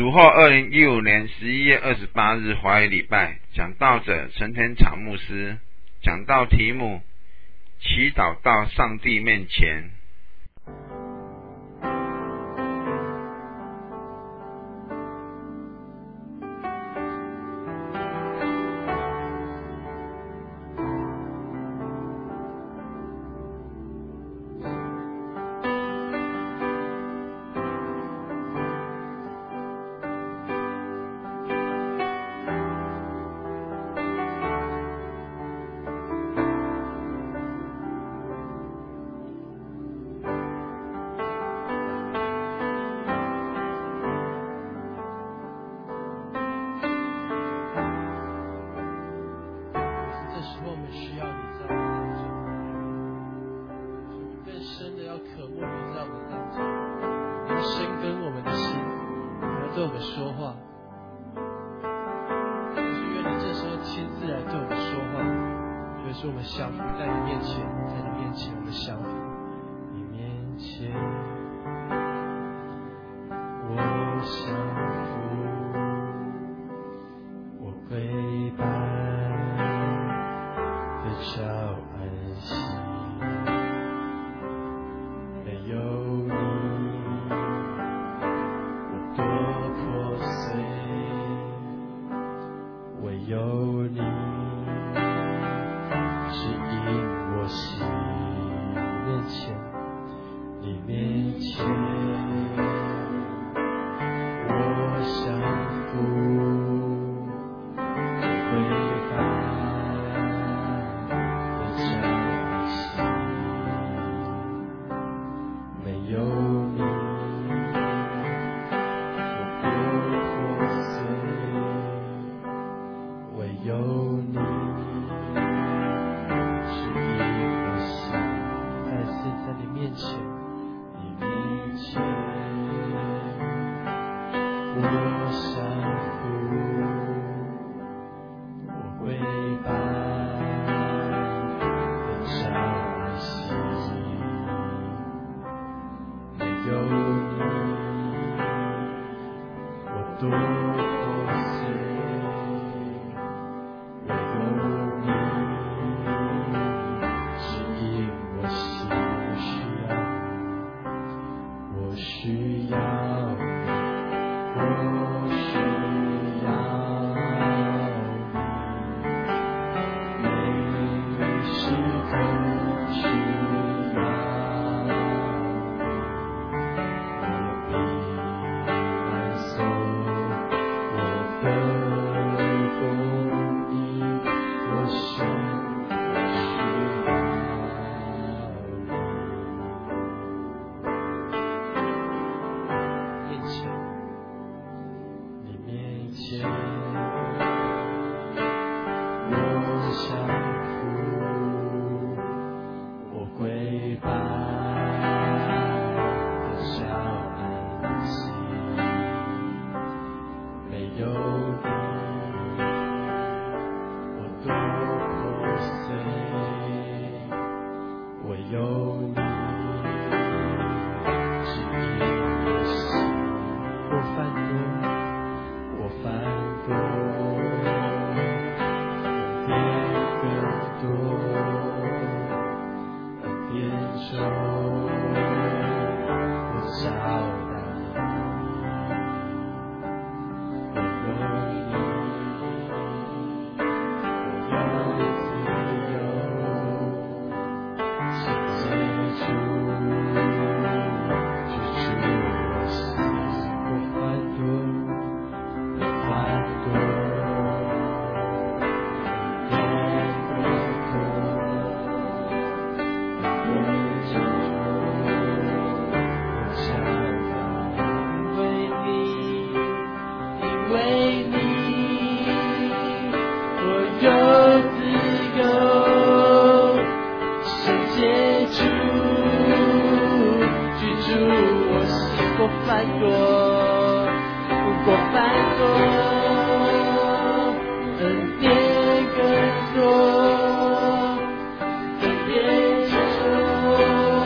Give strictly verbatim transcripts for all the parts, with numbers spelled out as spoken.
主后二零一五年十一月二十八日华语礼拜，讲道者陈天场牧师，讲道题目：祈祷到上帝面前。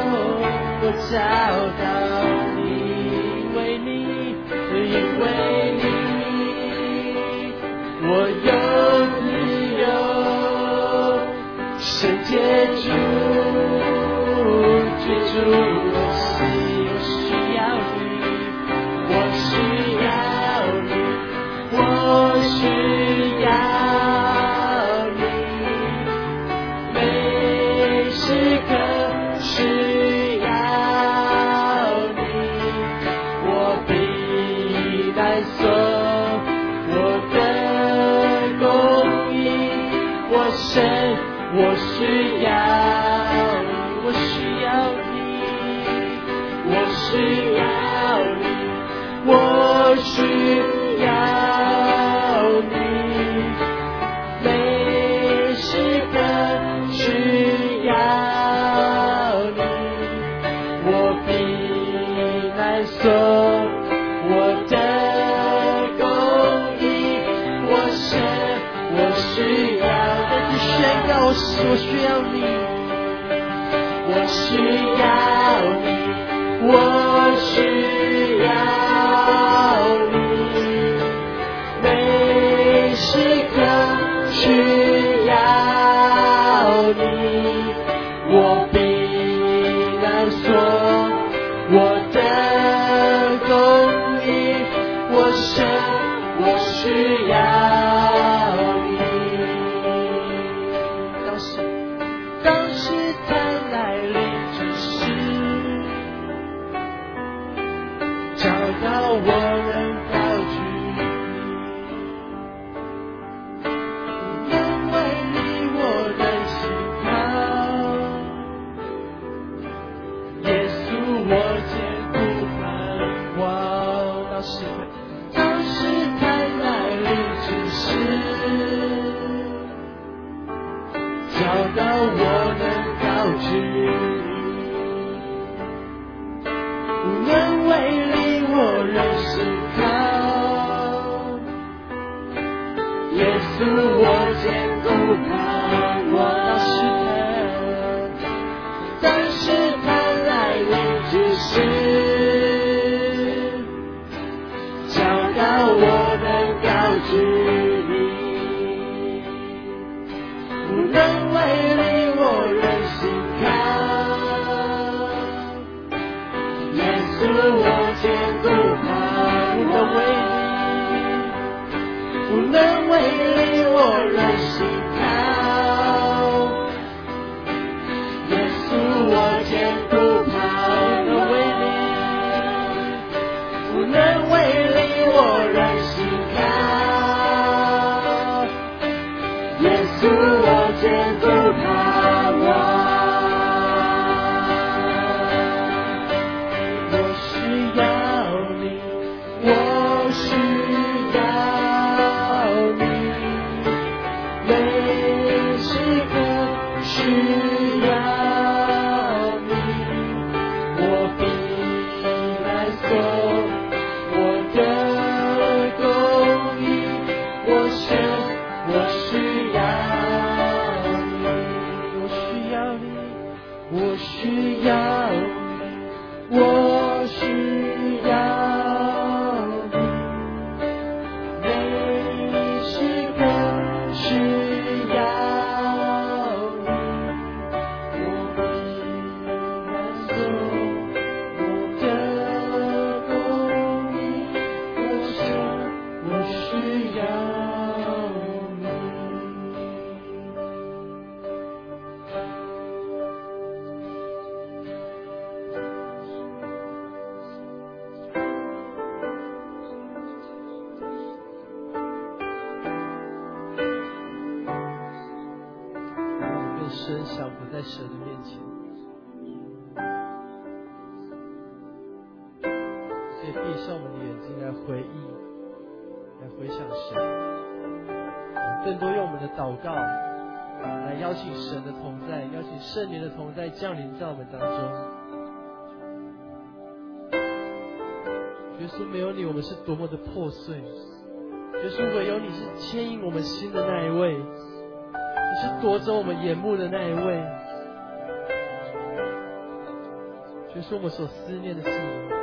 找到你，因为你，因为我有你有圣洁主居住的心，我需要你，我需要你，我需要你，每时刻需要你，我必难受我的供应，我神，我需要你，我需要你，我需要你，我需要你，每时刻需要你，我必难受我的供应，我神，我需要，再次宣告，我需要你，我需要你，我需要你，每时刻需要你，我必难说我的供应，我神，我需要你。当时，当时他来临之时，找到我能高举你，能为你我的心靠，耶稣我坚固盼望。当时，当时他来临之时，找到我能高举你，无能为力我仍是靠，耶稣我坚固盼望。当时他来临之时，找到我能高举你，无能为力我仍是靠，耶稣我坚固盼，无能为力，无能为力我仍是靠，耶稣我坚固盼，无能为力，无能为力我仍是靠，耶稣我坚固盼望。我需要你，我需要你，每时刻需要你，我必来送我的供应，我神，我需要你，我需要你，我需要你，我需要你，每时刻需要你，我必难受我的供应，我神，我需要你。让我们更深降服在神的面前，所以闭上我们的眼睛来回忆，来回想神，我们更多用我们的祷告来邀请神的同在，邀请圣灵的同在降临在我们当中。耶稣，没有你，我们是多么的破碎；耶稣，唯有你是牵引我们心的那一位，你是夺走我们眼目的那一位。耶稣，我们所思念的是你。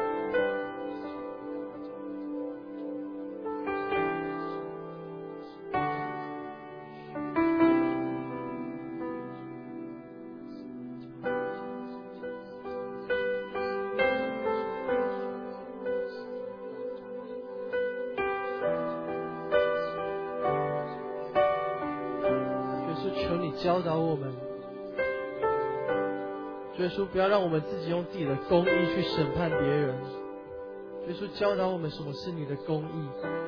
教导我们，主耶稣不要让我们自己用自己的公义去审判别人，主耶稣教导我们什么是你的公义。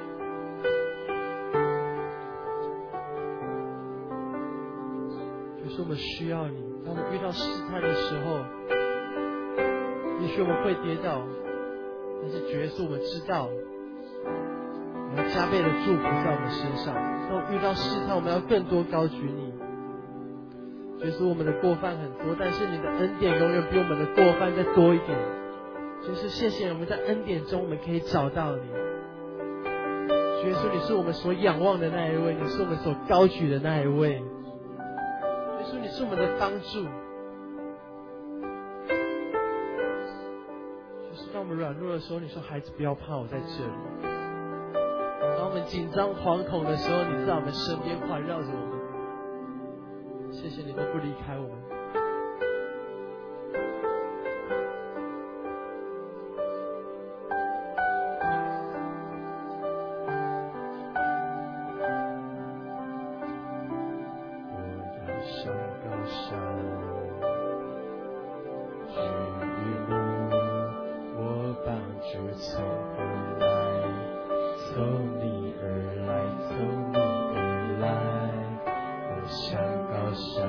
主耶稣我们需要你，当我们遇到试探的时候，也许我们会跌倒，但是主耶稣我们知道你要加倍的祝福在我们身上。当我们遇到试探，我们要更多高举你。主耶稣我们的过犯很多，但是你的恩典永远比我们的过犯再多一点。主耶稣谢谢我们在恩典中我们可以找到你。主耶稣你是我们所仰望的那一位，你是我们所高举的那一位。主耶稣你是我们的帮助。就是当我们软弱的时候，你说孩子不要怕，我在这里。当我们紧张惶恐的时候，你在我们身边环绕着我们。谢谢你都不离开我们。我要上高山，去路，我帮助从何来？从你而来，从你而来。我上高山，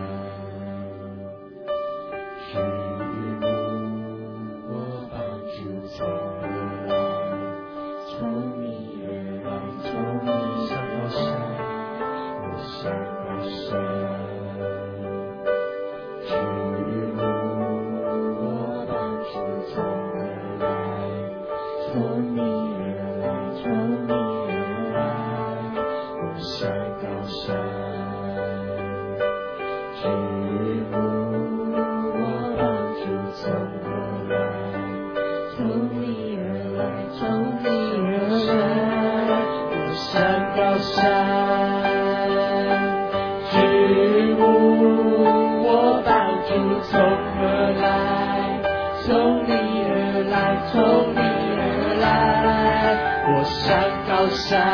去路，我帮助从何来？从你而来，从你上高山，我上高山。去路，我帮助从何来？从你而来，从你而来，我上高山。去路，我帮助从何来？从你而来，从你而来，我上高山。去路，我帮助从何来？从你而来，从你而来，我上高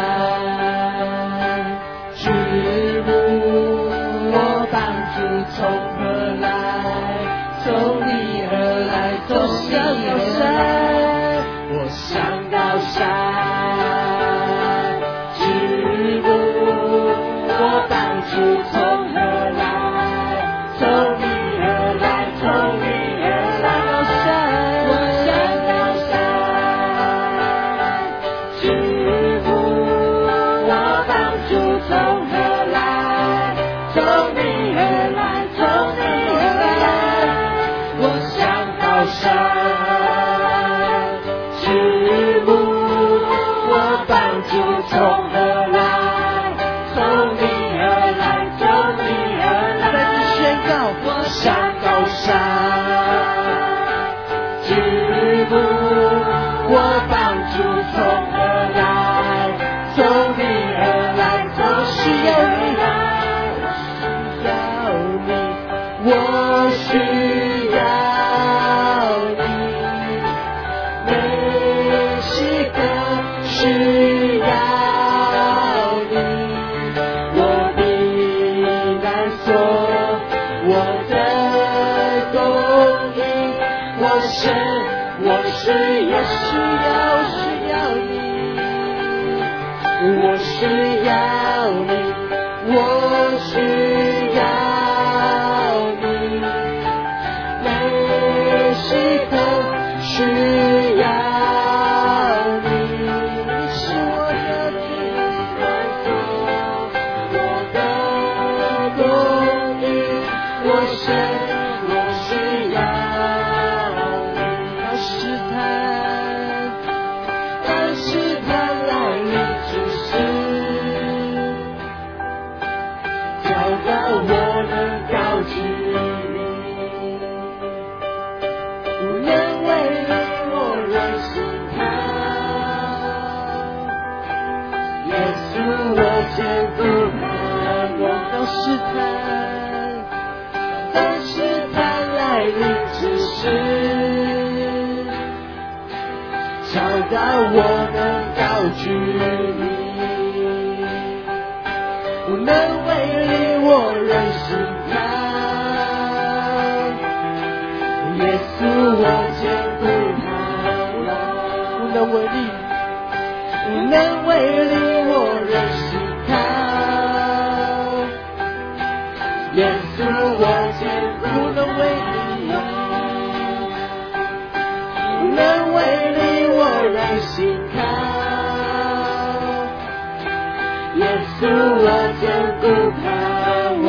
山。去路，我帮助从何来？从你而来，从你而来，我上高山。去路，我帮助从何来？从你而来，从你而来，我上高山。去路，我帮助从何来？从你而来，从你而来，我上高山。去路，我帮助从何来？从你而来，从你而来，再次宣告，我上高山。去路，我帮助从何来？从你而来，我需要你。我需要你，每时刻需要你，我的难所，我的供应，我是我需要需要需要你，我需要你，我需要。需要你，你是我的主，我的供应，我是我需要你。当试探，当试探来临之时，找到我能高举你。无能为力，我仍心他。耶稣，我坚固盼望。当试探，当试探来临之时，找到我能高举你。无能为力，我仍心他。 能为你我仍心靠。耶稣我坚固能为你，能为你我仍心靠。耶稣我坚固盼望。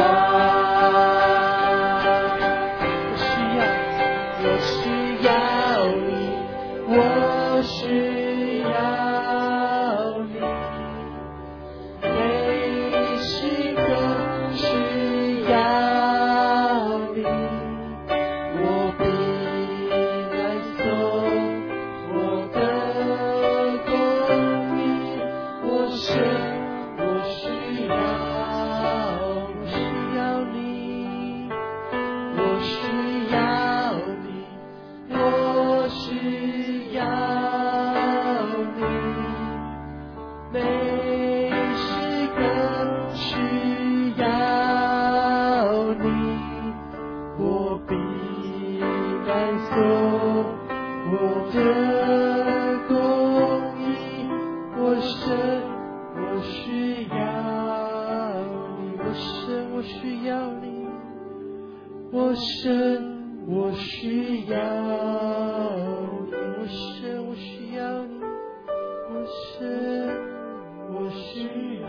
我需要，我需要你，我需要你，每时刻需要你，我必来送我的供应，我需我需要，我需要你，我需要你，我需要你，每时刻需要你，我必来送我的供应，我神，我需要你，我神，我需要你，我神，我需要你，我神，我需要你，我神，我需要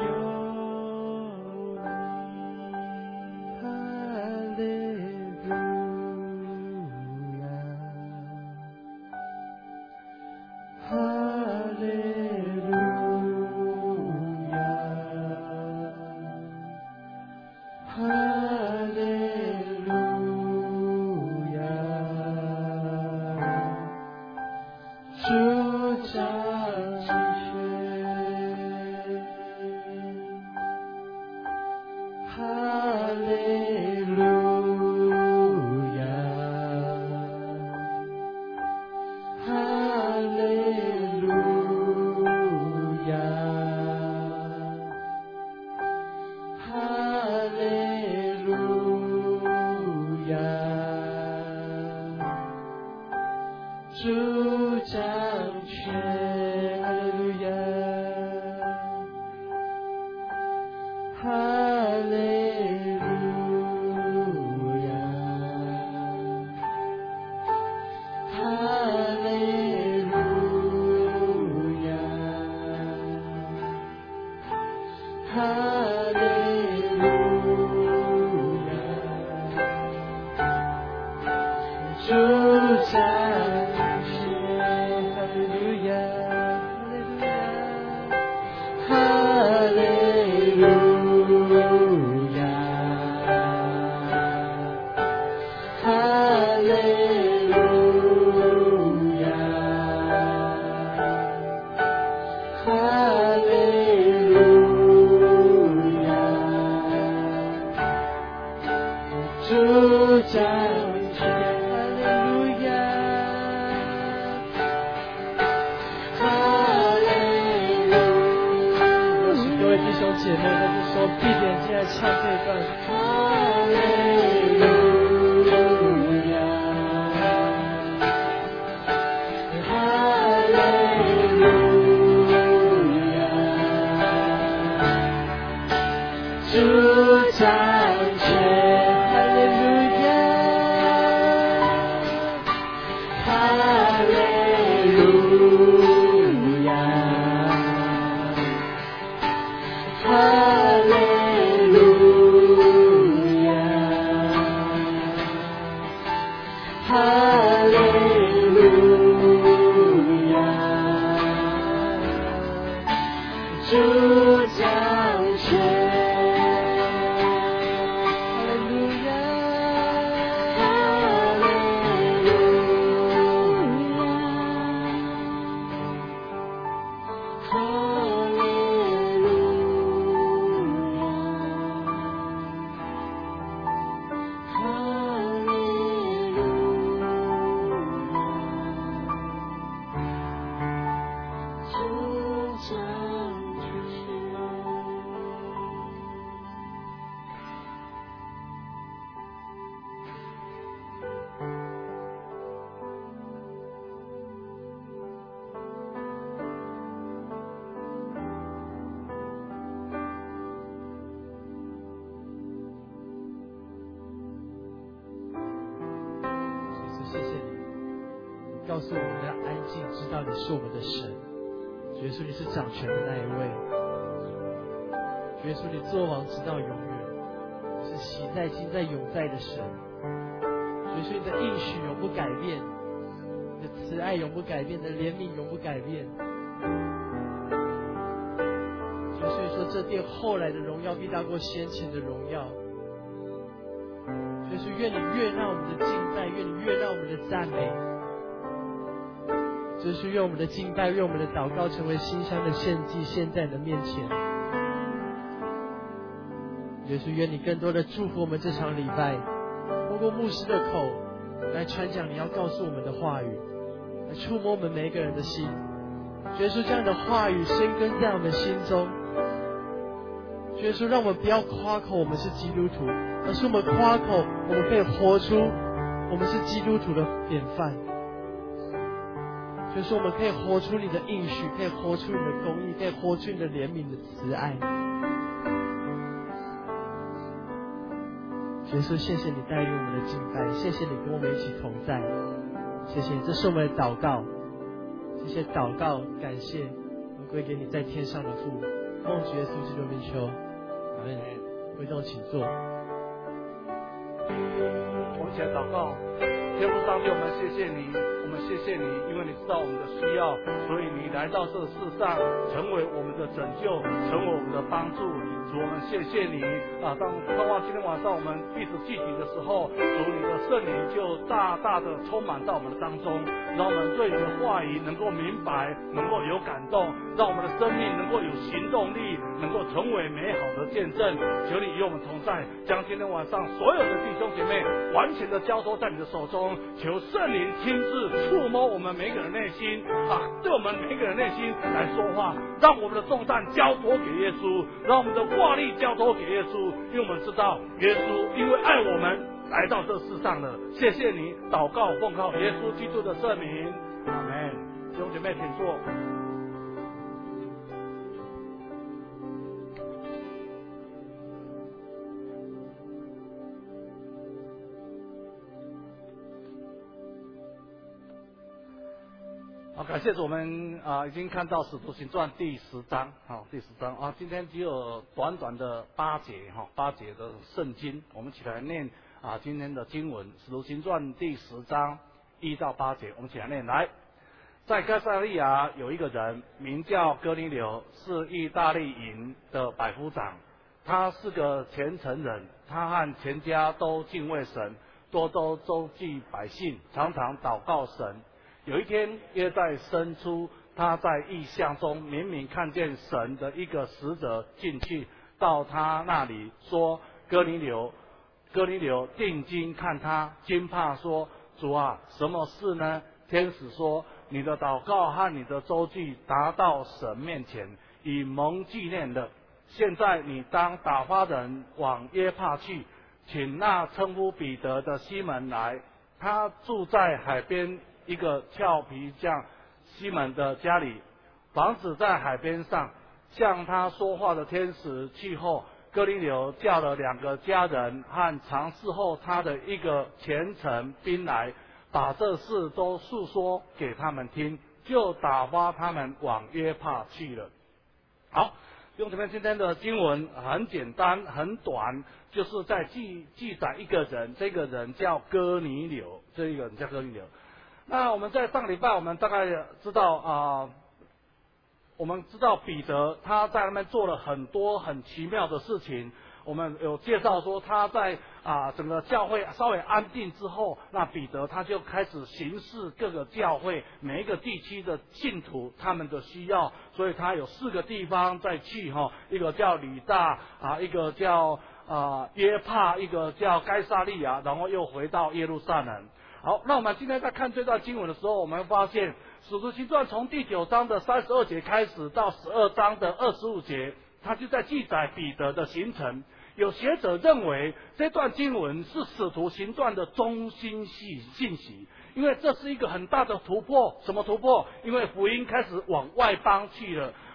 你，哈利路亚，哈利路亚，哈利路亚，主掌全，哈利路亚，哈利路亚，哈利路亚，主掌权，哈利路亚，哈利路亚，哈利路亚，哈利路亚，主掌权，哈利路亚，哈利路亚，哈利路亚，哈利路亚，主掌权，哈利路亚，哈利路亚。邀请各位弟兄姐妹在这时候闭眼睛来唱这一段。哈利路亚，哈利路亚，主掌权，哈利路亚，哈利路亚，哈利路亚，哈利路亚，主掌权，哈利路亚，哈利路亚，哈利路亚，哈利路亚，主掌权。 告诉我们要安静，知道你是我们的神。主耶稣，你是掌权的那一位。主耶稣，你作王直到永远，你是习在、今在、永在的神。主耶稣，你的应许永不改变，你的慈爱永不改变，你的怜悯永不改变。主耶稣，你说这殿后来的荣耀必大过先前的荣耀。主耶稣，愿你悦纳我们的敬拜，愿你悦纳我们的赞美。主耶稣，愿我们的敬拜，愿我们的祷告成为馨香的献祭，献在你的面前。主耶稣，愿你更多的祝福我们这场礼拜，通过牧师的口来传讲你要告诉我们的话语，来触摸我们每一个人的心。主耶稣，这样的话语深根在我们心中。主耶稣，让我们不要夸口我们是基督徒，而是我们夸口我们可以活出我们是基督徒的典范。就是我们可以活出你的应许，可以活出你的公义，可以活出你的怜悯的慈爱。耶稣，谢谢你带领我们的敬拜，谢谢你跟我们一起同在，谢谢你，这是我们的祷告，这些祷告感谢我归给你在天上的父，奉主耶稣基督名求，阿们。会众请坐。 我们一起来祷告。天父上帝，我们谢谢你，我们谢谢你，因为你知道我们的需要，所以你来到这世上，成为我们的拯救，成为我们的帮助。主，我们谢谢你啊！当盼望今天晚上我们彼此聚集的时候，主你的圣灵就大大的充满在我们的当中，让我们对你的话语能够明白，能够有感动，让我们的生命能够有行动力，能够成为美好的见证。求你与我们同在，将今天晚上所有的弟兄姐妹完全的交托在你的手中。求圣灵亲自触摸我们每个人内心啊，对我们每个人内心来说话，让我们的重担交托给耶稣，让我们的挂力交托给耶稣，因为我们知道耶稣因为爱我们来到这世上了。谢谢你，祷告奉靠耶稣基督的圣名，阿门。弟兄姐妹请坐。好，感谢主，我们啊已经看到《使徒行传》第十章，好，第十章啊，今天只有短短的八节哈，八节的圣经，我们一起来念啊今天的经文，《使徒行传》第十章一到八节，我们一起来念。来，在该撒利亚有一个人名叫哥尼流，是意大利营的百夫长，他是个虔诚人，他和全家都敬畏神，多多周济百姓，常常祷告神。有一天，约在申初，他在异象中明明看见神的一个使者进去，到他那里说：“哥尼流，哥尼流，定睛看他，惊怕说：主啊，什么事呢？”天使说：“你的祷告和你的周济达到神面前，以蒙纪念的。现在你当打发人往约帕去，请那称呼彼得的西门来，他住在海边一个俏皮匠西门的家里，房子在海边上。向他说话的天使去后，哥尼流叫了两个家人和常侍候他的一个虔诚兵来，把这事都述说给他们听，就打发他们往约帕去了。好，弟兄姊妹，今天的经文很简单很短，就是在记记载一个人，这个人叫哥尼流，这一个人叫哥尼流。那我们在上礼拜，我们大概知道啊、呃，我们知道彼得他在那边做了很多很奇妙的事情。我们有介绍说他在啊、呃、整个教会稍微安定之后，那彼得他就开始巡视各个教会每一个地区的信徒他们的需要，所以他有四个地方在去哈，一个叫吕大啊，一个叫啊约帕，一个叫该撒利亚，然后又回到耶路撒冷。好，那我们今天在看这段经文的时候，我们发现使徒行传从第九章的三十二节开始到十二章的二十五节，它就在记载彼得的行程。有学者认为这段经文是使徒行传的中心信息，因为这是一个很大的突破。什么突破？因为福音开始往外邦去了，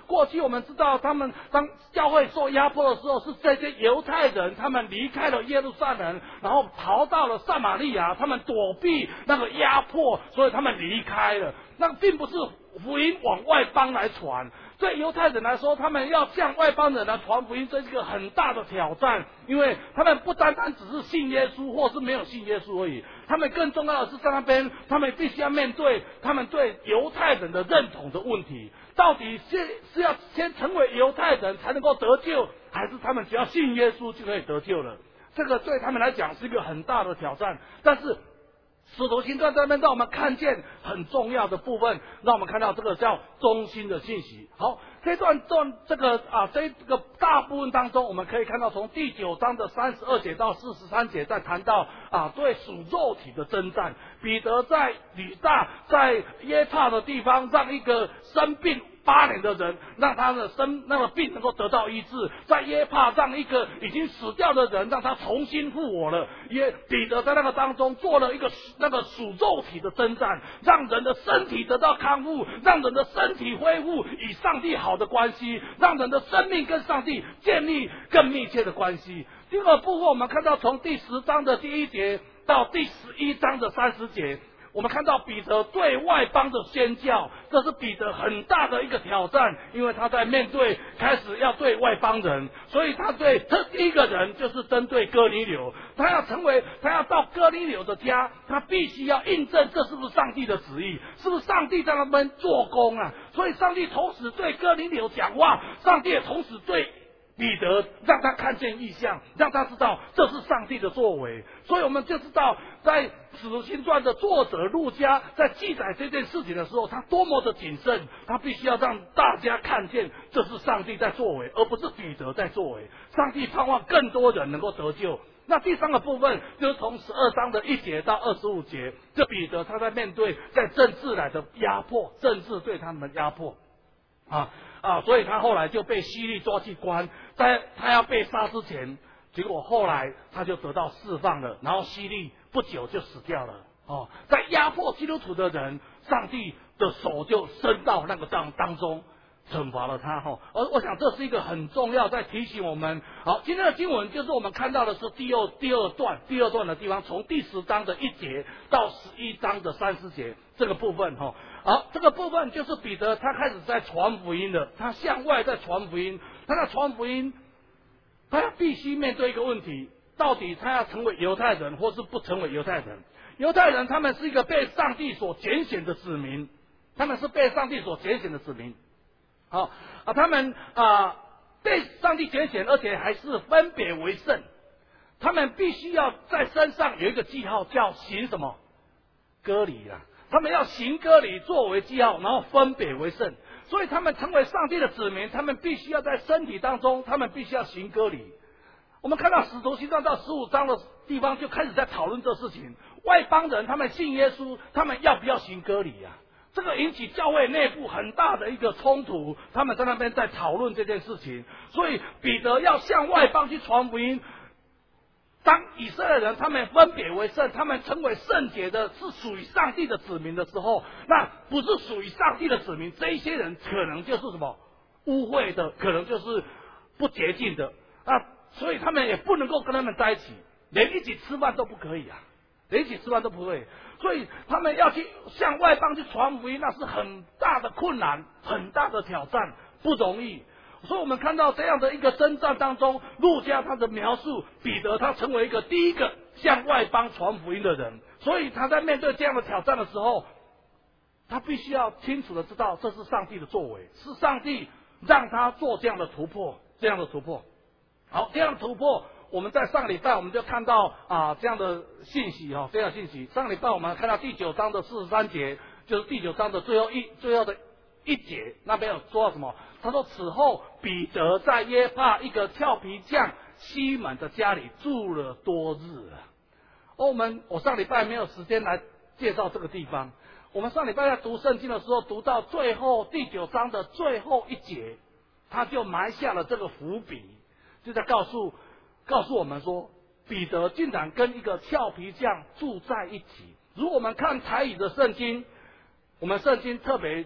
过去我们知道，他们当教会受压迫的时候，是这些犹太人他们离开了耶路撒冷，然后逃到了撒玛利亚，他们躲避那个压迫，所以他们离开了。那并不是福音往外邦来传。对犹太人来说，他们要向外邦人来传福音，这是一个很大的挑战，因为他们不单单只是信耶稣，或是没有信耶稣而已，他们更重要的是在那边，他们必须要面对他们对犹太人的认同的问题。到底是是要先成为犹太人才能够得救，还是他们只要信耶稣就可以得救了？这个对他们来讲是一个很大的挑战。但是使徒行传这边让我们看见很重要的部分，让我们看到这个叫中心的信息。好，这段段这个啊，这个大部分当中，我们可以看到从第九章的三十二节到四十三节，在谈到啊对属肉体的征战。彼得在吕大在耶帕的地方，让一个生病八年的人，让他的生那个病能够得到医治，在耶帕让一个已经死掉的人，让他重新复活了。耶彼得在那个当中做了一个那个属肉体的征战，让人的身体得到康复，让人的身体恢复与上帝好的关系，让人的生命跟上帝建立更密切的关系。第二个部分，我们看到从第十章的第一节到第十一章的三十节。我们看到彼得对外邦的宣教，这是彼得很大的一个挑战，因为他在面对开始要对外邦人，所以他对这第一个人就是针对哥尼流，他要成为他要到哥尼流的家，他必须要印证这是不是上帝的旨意，是不是上帝在那边做工啊？所以上帝同时对哥尼流讲话，上帝也同时对彼得让他看见异象，让他知道这是上帝的作为。所以我们就知道，在使徒行传的作者路加在记载这件事情的时候，他多么的谨慎，他必须要让大家看见这是上帝在作为，而不是彼得在作为。上帝盼望更多人能够得救。那第三个部分就是从十二章的一节到二十五节，这彼得他在面对在政治来的压迫，政治对他们的压迫啊啊，所以他后来就被希律抓去关，在他要被杀之前，结果后来他就得到释放了，然后希律不久就死掉了。哦，在压迫基督徒的人，上帝的手就伸到那个当当中，惩罚了他。哈，而我想这是一个很重要，在提醒我们。好，今天的经文就是我们看到的是第二第二段第二段的地方，从第十章的一节到十一章的三十节这个部分。哈，好，这个部分就是彼得他开始在传福音了，他向外在传福音，他在传福音，他必须面对一个问题，到底他要成为犹太人或是不成为犹太人？犹太人他们是一个被上帝所拣选的子民，他们是被上帝所拣选的子民。好啊，他们啊被上帝拣选，而且还是分别为圣。他们必须要在身上有一个记号，叫行什么割礼啊？他们要行割礼作为记号，然后分别为圣。所以他们成为上帝的子民，他们必须要在身体当中，他们必须要行割礼。我们看到使徒行传到十五章的地方就开始在讨论这事情。外邦人他们信耶稣，他们要不要行割礼啊？这个引起教会内部很大的一个冲突，他们在那边在讨论这件事情。所以彼得要向外邦去传福音。当以色列人他们分别为圣，他们成为圣洁的，是属于上帝的子民的时候，那不是属于上帝的子民，这一些人可能就是什么污秽的，可能就是不洁净的啊，所以他们也不能够跟他们在一起，连一起吃饭都不可以啊，连一起吃饭都不会。所以他们要去向外邦去传福音，那是很大的困难，很大的挑战，不容易。所以我们看到这样的一个征战当中，路加他的描述，彼得他成为一个第一个向外邦传福音的人，所以他在面对这样的挑战的时候，他必须要清楚的知道这是上帝的作为，是上帝让他做这样的突破，这样的突破。好，这样的突破，我们在上礼拜我们就看到啊这样的信息哈，这样的信息。上礼拜我们看到第九章的四十三节，就是第九章的最后一最后的一节，那边有说到什么？他说：“此后，彼得在约帕一个俏皮匠西门的家里住了多日了。”哦，我们我上礼拜没有时间来介绍这个地方。我们上礼拜在读圣经的时候，读到最后第九章的最后一节，他就埋下了这个伏笔，就在告诉告诉我们说，彼得竟然跟一个俏皮匠住在一起。如果我们看台语的圣经，我们圣经特别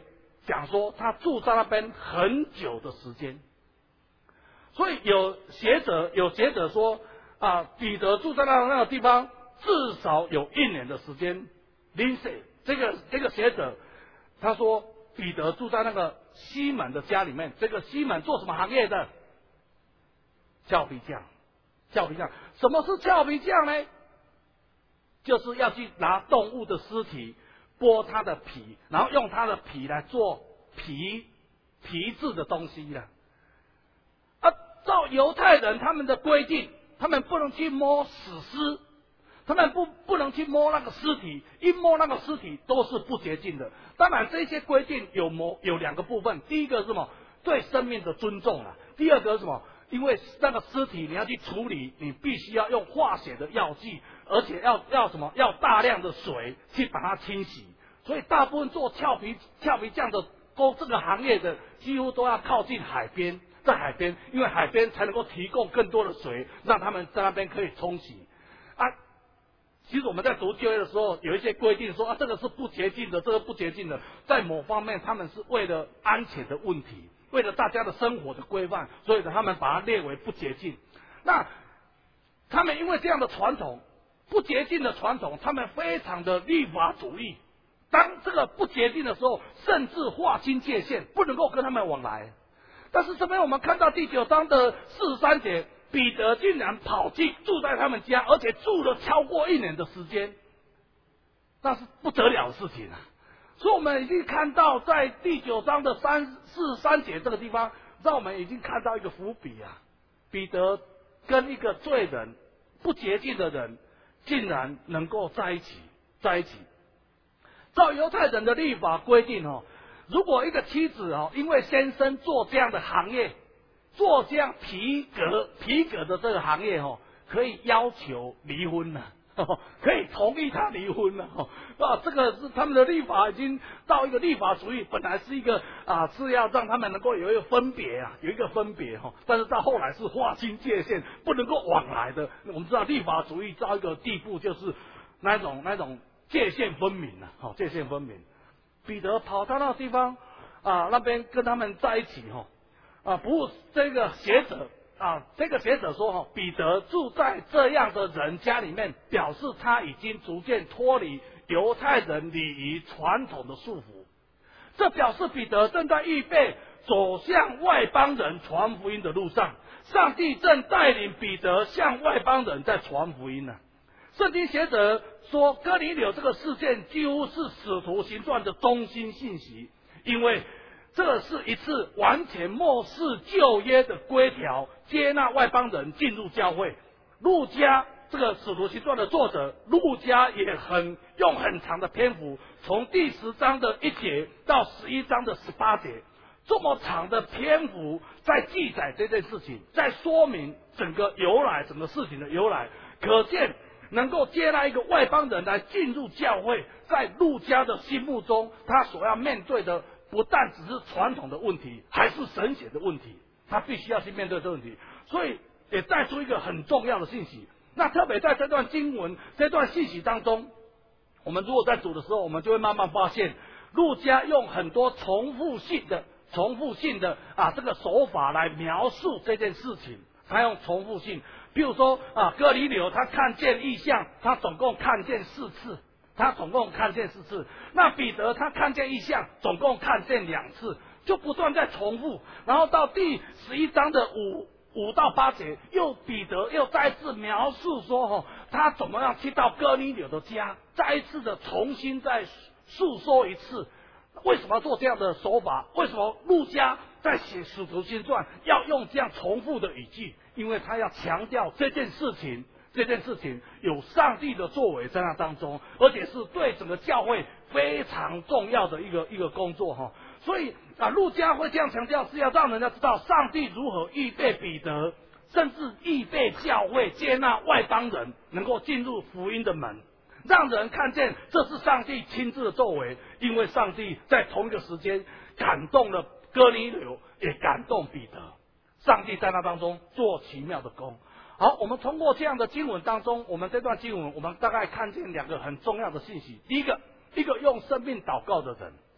讲说他住在那边很久的时间，所以有学者有学者说啊，彼得住在那那个地方至少有一年的时间。Lindsay 这个这个学者他说，彼得住在那个西门的家里面，这个西门做什么行业的？俏皮匠。俏皮匠，什么是俏皮匠呢？就是要去拿动物的尸体，剥它的皮，然后用它的皮来做皮皮质的东西了。啊，照犹太人他们的规定，他们不能去摸死尸，他们不不能去摸那个尸体，一摸那个尸体都是不洁净的。当然，这些规定有某有两个部分，第一个是什么？对生命的尊重啊。第二个是什么？因为那个尸体你要去处理，你必须要用化学的药剂，而且要要什么？要大量的水去把它清洗。所以大部分做俏皮俏皮匠的都这个行业的，几乎都要靠近海边，在海边，因为海边才能够提供更多的水，让他们在那边可以冲洗啊。其实我们在读旧约的时候，有一些规定说啊，这个是不洁净的，这个不洁净的，在某方面他们是为了安全的问题，为了大家的生活的规范，所以呢，他们把它列为不洁净。那他们因为这样的传统，不洁净的传统，他们非常的律法主义。当这个不洁净的时候，甚至划清界限，不能够跟他们往来。但是这边我们看到第九章的四十三节，彼得竟然跑去住在他们家，而且住了超过一年的时间，那是不得了的事情啊！所以我们已经看到，在第九章的三四十三节这个地方，让我们已经看到一个伏笔啊！彼得跟一个罪人、不洁净的人，竟然能够在一起，在一起。照犹太人的律法规定哦，如果一个妻子哦，因为先生做这样的行业，做这样皮革皮革的这个行业哦，可以要求离婚了，哦、可以同意他离婚了。哦、啊，这个是他们的律法已经到一个律法主义，本来是一个啊是要让他们能够有一个分别啊，有一个分别哈、哦，但是到后来是划清界限，不能够往来的。我们知道律法主义到一个地步，就是那种那种。界限分明啊，好，界限分明。彼得跑到那个地方啊，那边跟他们在一起哈，啊，不，这个学者啊，这个学者说哈，彼得住在这样的人家里面，表示他已经逐渐脱离犹太人礼仪传统的束缚。这表示彼得正在预备走向外邦人传福音的路上，上帝正带领彼得向外邦人在传福音呢。圣经学者说，哥尼流这个事件几乎是使徒行传的中心信息，因为这是一次完全漠视旧约的规条，接纳外邦人进入教会。路加这个使徒行传的作者，路加也很用很长的篇幅，从第十章的一节到十一章的十八节，这么长的篇幅在记载这件事情，在说明整个由来，整个事情的由来，可见能够接纳一个外邦人来进入教会，在路加的心目中，他所要面对的不但只是传统的问题，还是神学的问题，他必须要去面对这个问题。所以也带出一个很重要的信息。那特别在这段经文、这段信息当中，我们如果在读的时候，我们就会慢慢发现，路加用很多重复性的、重复性的啊这个手法来描述这件事情，他用重复性。比如说啊，哥尼流他看见异象，他总共看见四次，他总共看见四次。那彼得他看见异象，总共看见两次，就不断在重复。然后到第十一章的五五到八节，又彼得又再次描述说，哦，他怎么样去到哥尼流的家，再一次的重新再述说一次。为什么要做这样的手法？为什么路加在写使徒行传要用这样重复的语句？因为他要强调这件事情，这件事情有上帝的作为在那当中，而且是对整个教会非常重要的一个一个工作哈。所以啊，路加会这样强调，是要让人家知道上帝如何预备彼得，甚至预备教会接纳外邦人能够进入福音的门，让人看见这是上帝亲自的作为。因为上帝在同一个时间感动了哥尼流，也感动彼得。上帝在那当中做奇妙的工。好，我们通过这样的经文当中，我们这段经文我们大概看见两个很重要的信息。第一个，一个用生命祷告的人，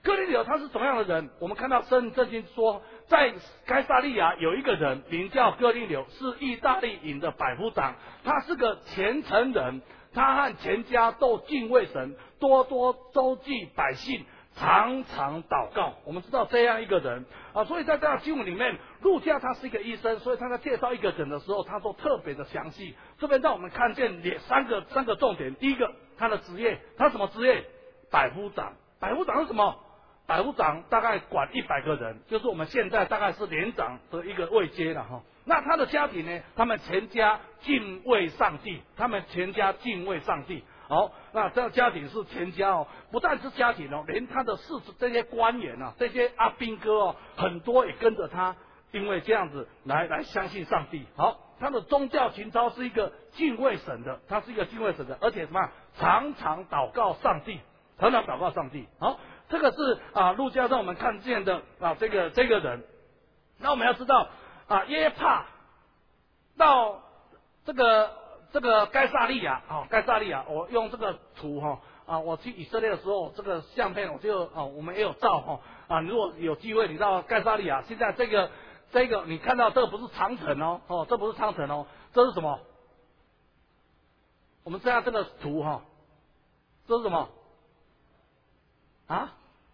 哥尼流他是什么样的人？我们看到圣圣经说，在该撒利亚有一个人名叫哥尼流，是意大利营的百夫长，他是个虔诚人，他和全家都敬畏神，多多周济百姓，常常祷告。我们知道这样一个人啊，所以在这样经文里面，路加他是一个医生，所以他在介绍一个人的时候，他都特别的详细。这边让我们看见两三个三个重点。第一个，他的职业，他什么职业？百夫长。百夫长是什么？百夫长大概管一百个人，就是我们现在大概是连长的一个位阶了哈。那他的家庭呢？他们全家敬畏上帝，他们全家敬畏上帝。好，那这个家庭是全家哦，不但是家庭哦，连他的世这些官员啊，这些阿兵哥哦，很多也跟着他，因为这样子来来相信上帝。好，他的宗教情操是一个敬畏神的，他是一个敬畏神的，而且什么？常常祷告上帝，常常祷告上帝。好，这个是啊，路加让我们看见的啊，这个这个人。那我们要知道啊，耶帕到这个。这个该撒利亚啊，该撒利亚，我用这个图哈啊，我去以色列的时候，这个相片我就啊，我们也有照哈啊，如果有机会你到该撒利亚，现在这个这个你看到这个不是长城哦，哦，这不是长城哦，这是什么？我们看下这个图哈，这是什么？啊？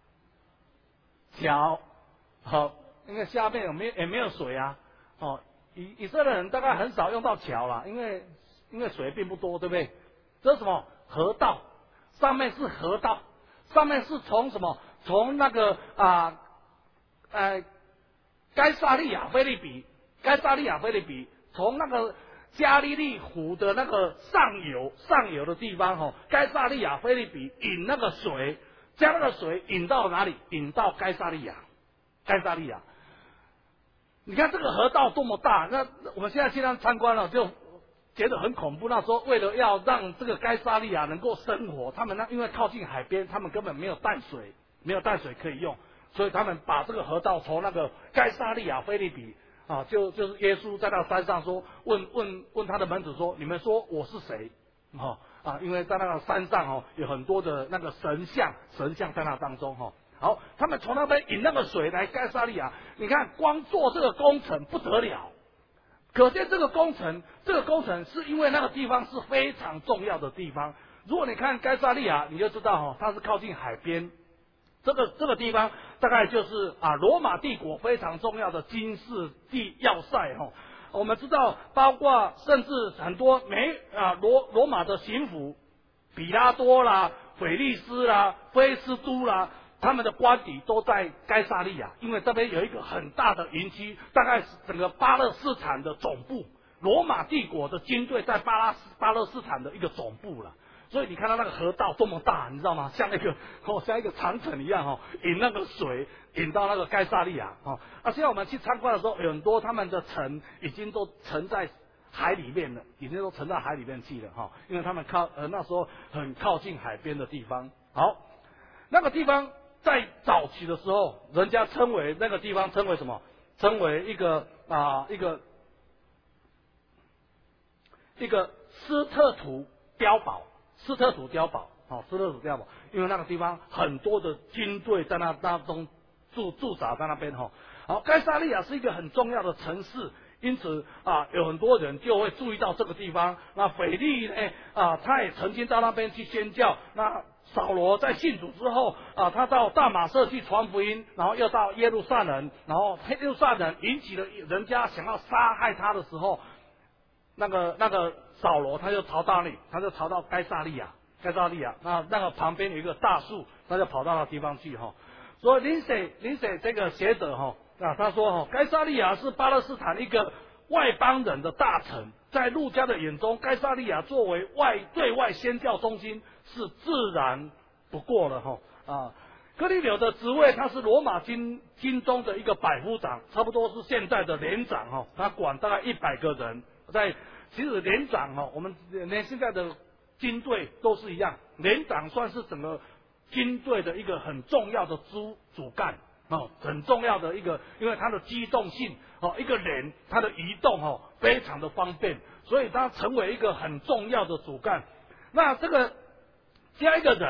桥，好，因为下面有没有也没有水啊？哦，以以色列人大概很少用到桥啦，因为。因为水并不多，对不对？这是什么？河道，上面是河道，上面是从什么？从那个啊，呃，该撒利亚菲利比，该撒利亚菲利比，从那个加利利湖的那个上游上游的地方哈、哦，该撒利亚菲利比引那个水，将那个水引到哪里？引到该撒利亚，该撒利亚。你看这个河道多么大，那我们现在现在参观了就。觉得很恐怖。那时候为了要让这个该撒利亚能够生活，他们呢因为靠近海边，他们根本没有淡水，没有淡水可以用，所以他们把这个河道从那个该撒利亚菲利比啊，就就是耶稣在那山上说，问问问他的门徒说，你们说我是谁？哈、哦、啊，因为在那个山上哦有很多的那个神像，神像在那当中哈、哦。好，他们从那边引那个水来该撒利亚，你看光做这个工程不得了。可见这个工程，这个工程是因为那个地方是非常重要的地方。如果你看该撒利亚，你就知道哈、哦，它是靠近海边。这个这个地方大概就是啊，罗马帝国非常重要的军事地要塞哈、哦。我们知道，包括甚至很多美啊罗罗马的巡抚，比拉多啦、腓力斯啦、菲斯都啦。他们的官邸都在该撒利亚，因为这边有一个很大的营区，大概是整个巴勒斯坦的总部。罗马帝国的军队在巴拉斯巴勒斯坦的一个总部了。所以你看到那个河道多么大，你知道吗？像那个哦，像一个长城一样哦，引那个水引到那个该撒利亚哦。啊，现在我们去参观的时候，有很多他们的城已经都沉在海里面了，已经都沉到海里面去了哈、哦，因为他们靠呃那时候很靠近海边的地方。好，那个地方。在早期的时候，人家称为那个地方称为什么？称为一个啊、呃、一个一个斯特图碉堡，斯特图碉堡，哦，斯特图碉堡，因为那个地方很多的军队在那当中驻驻扎在那边哈。好，该撒利亚是一个很重要的城市，因此啊，有很多人就会注意到这个地方。那腓力呢啊，他也曾经到那边去宣教。那扫罗在信主之后啊，他到大马色去传福音，然后又到耶路撒冷，然后耶路撒冷引起了人家想要杀害他的时候，那个那个扫罗他就逃到那里，他就逃到该撒利亚，该撒利亚那那个旁边有一个大树，他就跑到那地方去哈。所以林水林水这个学者哈啊，他说哈，该撒利亚是巴勒斯坦一个外邦人的大城，在路加的眼中，该撒利亚作为外对外宣教中心是自然不过了哈啊。哥尼流的职位，他是罗马军军中的一个百夫长，差不多是现在的连长哈，他管大概一百个人。在其实连长哈，我们连现在的军队都是一样，连长算是整个军队的一个很重要的主主干哦，很重要的一个，因为它的机动性哦，一个人他的移动哦非常的方便，所以他成为一个很重要的主干。那这个加一个人哦，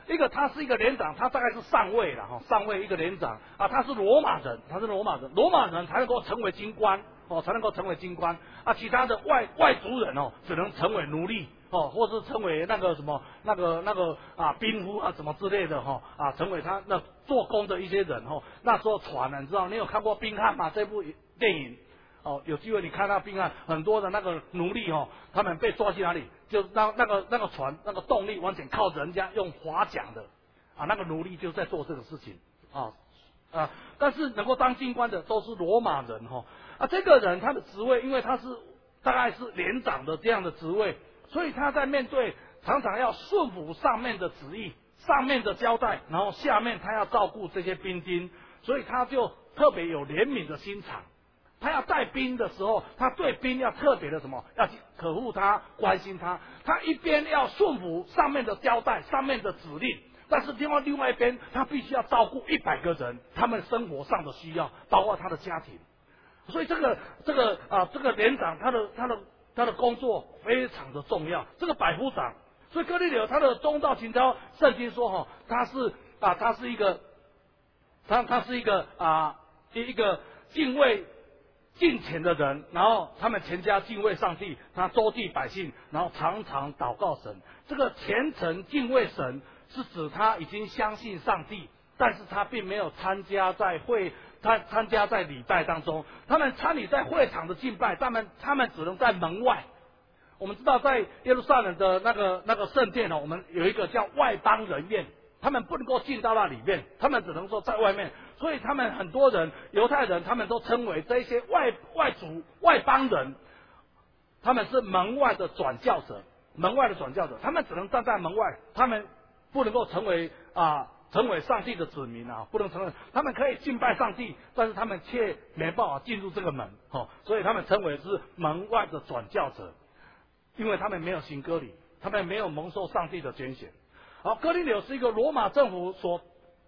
一个他是一个连长，他大概是上尉了哈，上尉一个连长啊，他是罗马人，他是罗马人，罗马人才能够成为军官哦，才能够成为军官啊，其他的外外族人哦，只能成为奴隶哦，或是成为那个什么那个那个啊兵夫啊什么之类的哈啊，成为他那做工的一些人哈。那时候船呢，你知道你有看过《宾汉》吗？这部电影哦，有机会你看到宾汉，很多的那个奴隶哦，他们被抓去哪里？就那那个那个船那个动力完全靠人家用划桨的啊，那个奴隶就在做这个事情啊啊，但是能够当军官的都是罗马人哈啊，这个人他的职位，因为他是大概是连长的这样的职位，所以他在面对常常要顺服上面的旨意，上面的交代，然后下面他要照顾这些兵丁，所以他就特别有怜悯的心肠。他要带兵的时候，他对兵要特别的什么？要呵护他，关心他。他一边要顺服上面的交代、上面的指令，但是另外另外一边，他必须要照顾一百个人，他们生活上的需要，包括他的家庭。所以这个这个啊，这个连长他的他的他的工作非常的重要。这个百夫长，所以哥尼流他的忠道情操，圣经说哈，他是啊，他是一个，他他是一个啊一个敬畏敬虔的人，然后他们全家敬畏上帝，他周济百姓，然后常常祷告神。这个虔诚敬畏神，是指他已经相信上帝，但是他并没有参加在会，他参加在礼拜当中。他们参与在会场的敬拜，他们他们只能在门外。我们知道，在耶路撒冷的那个那个圣殿呢，我们有一个叫外邦人院，他们不能够进到那里面，他们只能说在外面。所以他们很多人，犹太人，他们都称为这些外外族、外邦人，他们是门外的转教者，门外的转教者，他们只能站在门外，他们不能够成为啊，成为上帝的子民啊，不能成为，他们可以敬拜上帝，但是他们却没办法进入这个门，哦，所以他们称为是门外的转教者，因为他们没有行割礼，他们没有蒙受上帝的拣选。好，哥尼流是一个罗马政府所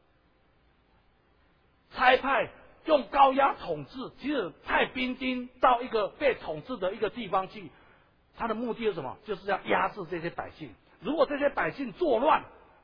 差派用高压统治，其实派兵丁到一个被统治的一个地方去，他的目的是什么？就是要压制这些百姓。如果这些百姓作乱，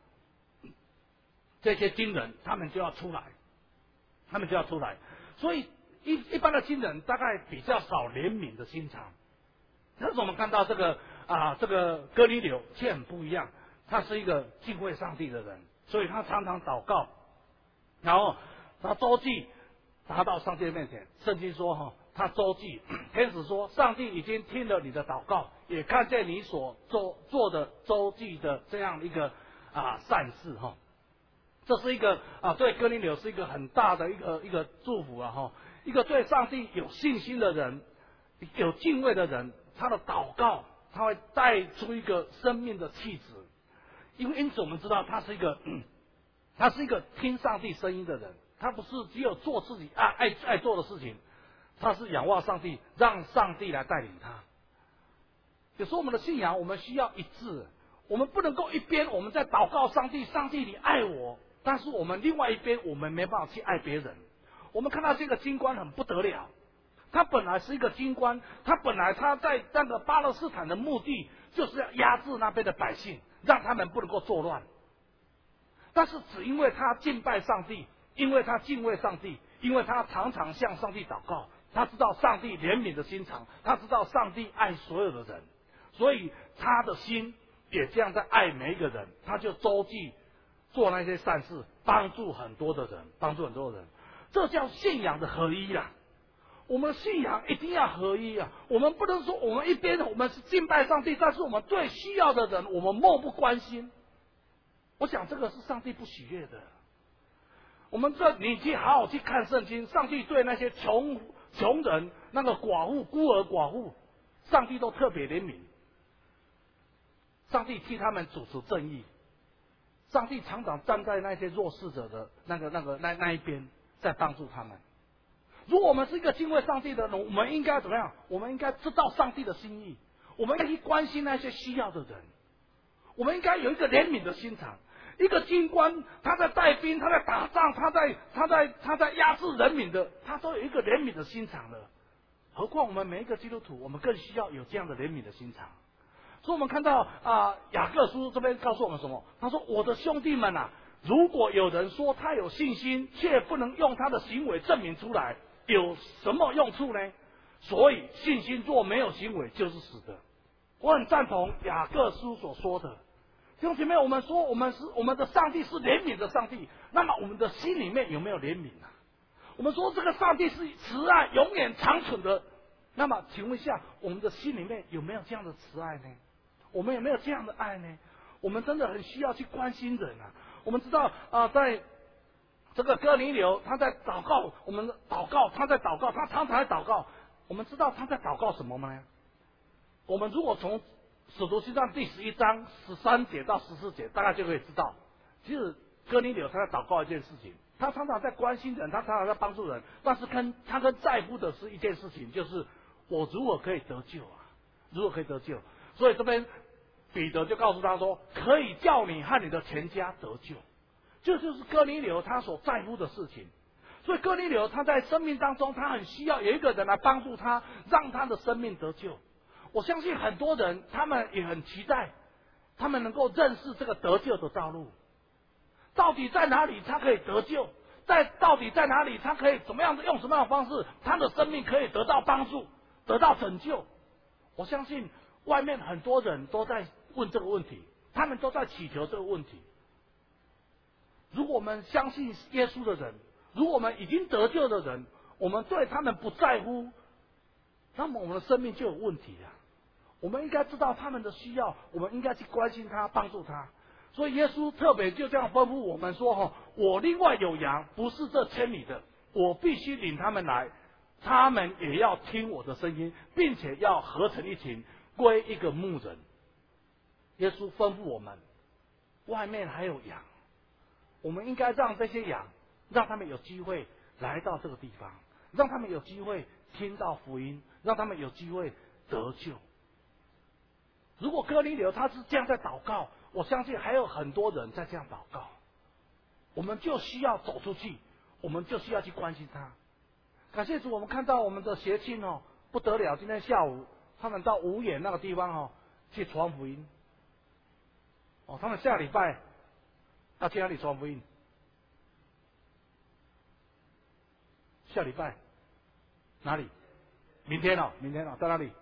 这些军人他们就要出来，他们就要出来。所以一一般的军人大概比较少怜悯的心肠。但是我们看到这个啊，这个哥尼流却很不一样，他是一个敬畏上帝的人，所以他常常祷告，然后他周济达到上帝的面前。圣经说哈，他周济，天使说，上帝已经听了你的祷告，也看见你所做做的周济的这样一个啊善事哈。这是一个啊，对哥尼流是一个很大的一个一个祝福啊哈。一个对上帝有信心的人，有敬畏的人，他的祷告他会带出一个生命的气质。因为因此我们知道他是一个，嗯、他是一个听上帝声音的人。他不是只有做自己爱爱爱做的事情，他是仰望上帝，让上帝来带领他。有时候我们的信仰，我们需要一致，我们不能够一边我们在祷告上帝，上帝你爱我，但是我们另外一边我们没办法去爱别人。我们看到这个军官很不得了，他本来是一个军官，他本来他在那个巴勒斯坦的目的就是要压制那边的百姓，让他们不能够作乱。但是只因为他敬拜上帝，因为他敬畏上帝，因为他常常向上帝祷告，他知道上帝怜悯的心肠，他知道上帝爱所有的人，所以他的心也这样在爱每一个人，他就周济做那些善事，帮助很多的人，帮助很多的人。这叫信仰的合一啊！我们的信仰一定要合一啊！我们不能说我们一边我们是敬拜上帝，但是我们最需要的人我们漠不关心。我想这个是上帝不喜悦的。我们这你去好好去看圣经，上帝对那些穷穷人、那个寡妇、孤儿寡妇，上帝都特别怜悯。上帝替他们主持正义，上帝常常站在那些弱势者的那个、那个、那那一边，在帮助他们。如果我们是一个敬畏上帝的人，我们应该怎么样？我们应该知道上帝的心意，我们应该去关心那些需要的人，我们应该有一个怜悯的心肠。一个军官，他在带兵，他在打仗，他在他在他在压制人民的，他都有一个怜悯的心肠了。何况我们每一个基督徒，我们更需要有这样的怜悯的心肠。 所以我们看到啊，雅各书这边告诉我们什么？他说：“我的兄弟们啊，如果有人说他有信心，却不能用他的行为证明出来，有什么用处呢？所以信心若没有行为，就是死的。”我很赞同雅各书所说的。弟兄姐妹，我们说我们是我们的上帝是怜悯的上帝，那么我们的心里面有没有怜悯啊？我们说这个上帝是慈爱，永远长存的。那么请问一下，我们的心里面有没有这样的慈爱呢？我们有没有这样的爱呢？我们真的很需要去关心人啊！我们知道啊、呃，在这个哥尼流他在祷告，我们的祷告他在祷告，他常常在祷告。我们知道他在祷告什么吗？我们如果从使徒行传第十一章十三节到十四节，大概就可以知道，其实哥尼流他在祷告一件事情，他常常在关心人，他常常在帮助人，但是跟他跟在乎的是一件事情，就是我如何可以得救啊？如何可以得救？所以这边彼得就告诉他说，可以叫你和你的全家得救，这就是哥尼流他所在乎的事情。所以哥尼流他在生命当中，他很需要有一个人来帮助他，让他的生命得救。我相信很多人他们也很期待，他们能够认识这个得救的道路，到底在哪里他可以得救，在到底在哪里他可以怎么样的用什么样的方式，他的生命可以得到帮助，得到拯救。我相信外面很多人都在问这个问题，他们都在祈求这个问题。如果我们相信耶稣的人，如果我们已经得救的人，我们对他们不在乎，那么我们的生命就有问题啊！我们应该知道他们的需要，我们应该去关心他，帮助他。所以耶稣特别就这样吩咐我们说：“哈，我另外有羊，不是这千里的，我必须领他们来，他们也要听我的声音，并且要合成一群，归一个牧人。”耶稣吩咐我们，外面还有羊，我们应该让这些羊，让他们有机会来到这个地方，让他们有机会听到福音，让他们有机会得救。如果哥尼流他是这样在祷告，我相信还有很多人在这样祷告。我们就需要走出去，我们就需要去关心他。感谢主，我们看到我们的协亲哦，不得了！今天下午他们到五眼那个地方哦，去传福音。哦，他们下礼拜要去哪里传福音？下礼拜哪里？明天哦，明天哦，在哪里？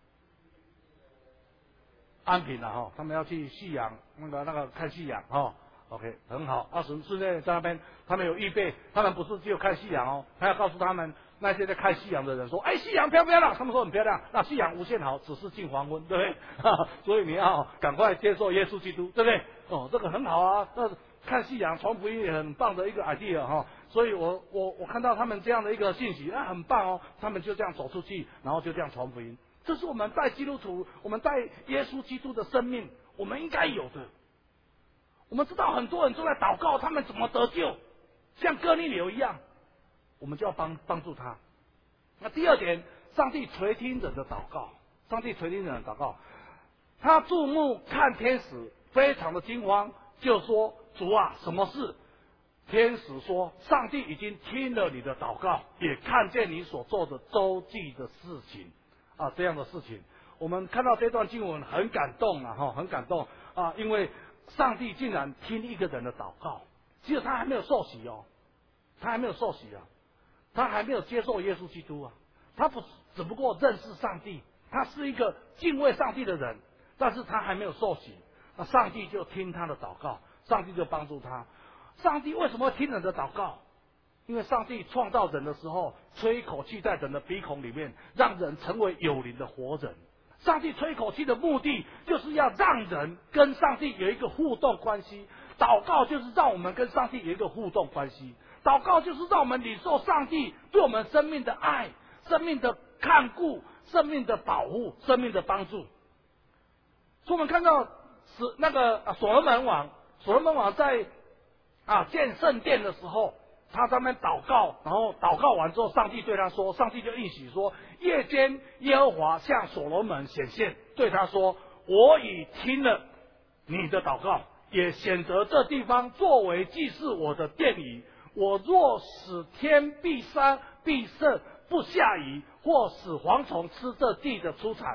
安平了哈，他们要去夕阳，那个那个看夕阳哈。OK， 很好。二十四内在那边，他们有预备，他们不是只有看夕阳哦，他要告诉他们那些在看夕阳的人说：“哎，夕阳漂不漂亮？”他们说很漂亮。那夕阳无限好，只是近黄昏，对不对？所以你要赶快接受耶稣基督，对不对？哦，这个很好啊。那看夕阳传福音也很棒的一个 idea 哈。所以我我我看到他们这样的一个信息，那很棒哦。他们就这样走出去，然后就这样传福音。这是我们带基督徒，我们带耶稣基督的生命，我们应该有的。我们知道很多人都在祷告，他们怎么得救，像哥尼流一样，我们就要帮帮助他。那第二点，上帝垂听人的祷告，上帝垂听人的祷告，他注目看天使，非常的惊慌，就说：“主啊，什么事？”天使说：“上帝已经听了你的祷告，也看见你所做的周济的事情。”啊，这样的事情，我们看到这段经文很感动啊，哈，很感动啊，因为上帝竟然听一个人的祷告，其实他还没有受洗哦，他还没有受洗啊，他还没有接受耶稣基督啊，他不只不过认识上帝，他是一个敬畏上帝的人，但是他还没有受洗，那上帝就听他的祷告，上帝就帮助他。上帝为什么会听人的祷告？因为上帝创造人的时候，吹一口气在人的鼻孔里面，让人成为有灵的活人。上帝吹口气的目的，就是要让人跟上帝有一个互动关系。祷告就是让我们跟上帝有一个互动关系。祷告就是让我们领受上帝对我们生命的爱、生命的看顾、生命的保护、生命的帮助。所以我们看到是那个所罗门王，所罗门王在啊建圣殿的时候，他在那边祷告，然后祷告完之后，上帝对他说，上帝就应许说，夜间耶和华向所罗门显现，对他说：“我已听了你的祷告，也选择这地方作为祭祀我的殿宇。我若使天闭山闭塞不下雨，或使蝗虫吃这地的出产，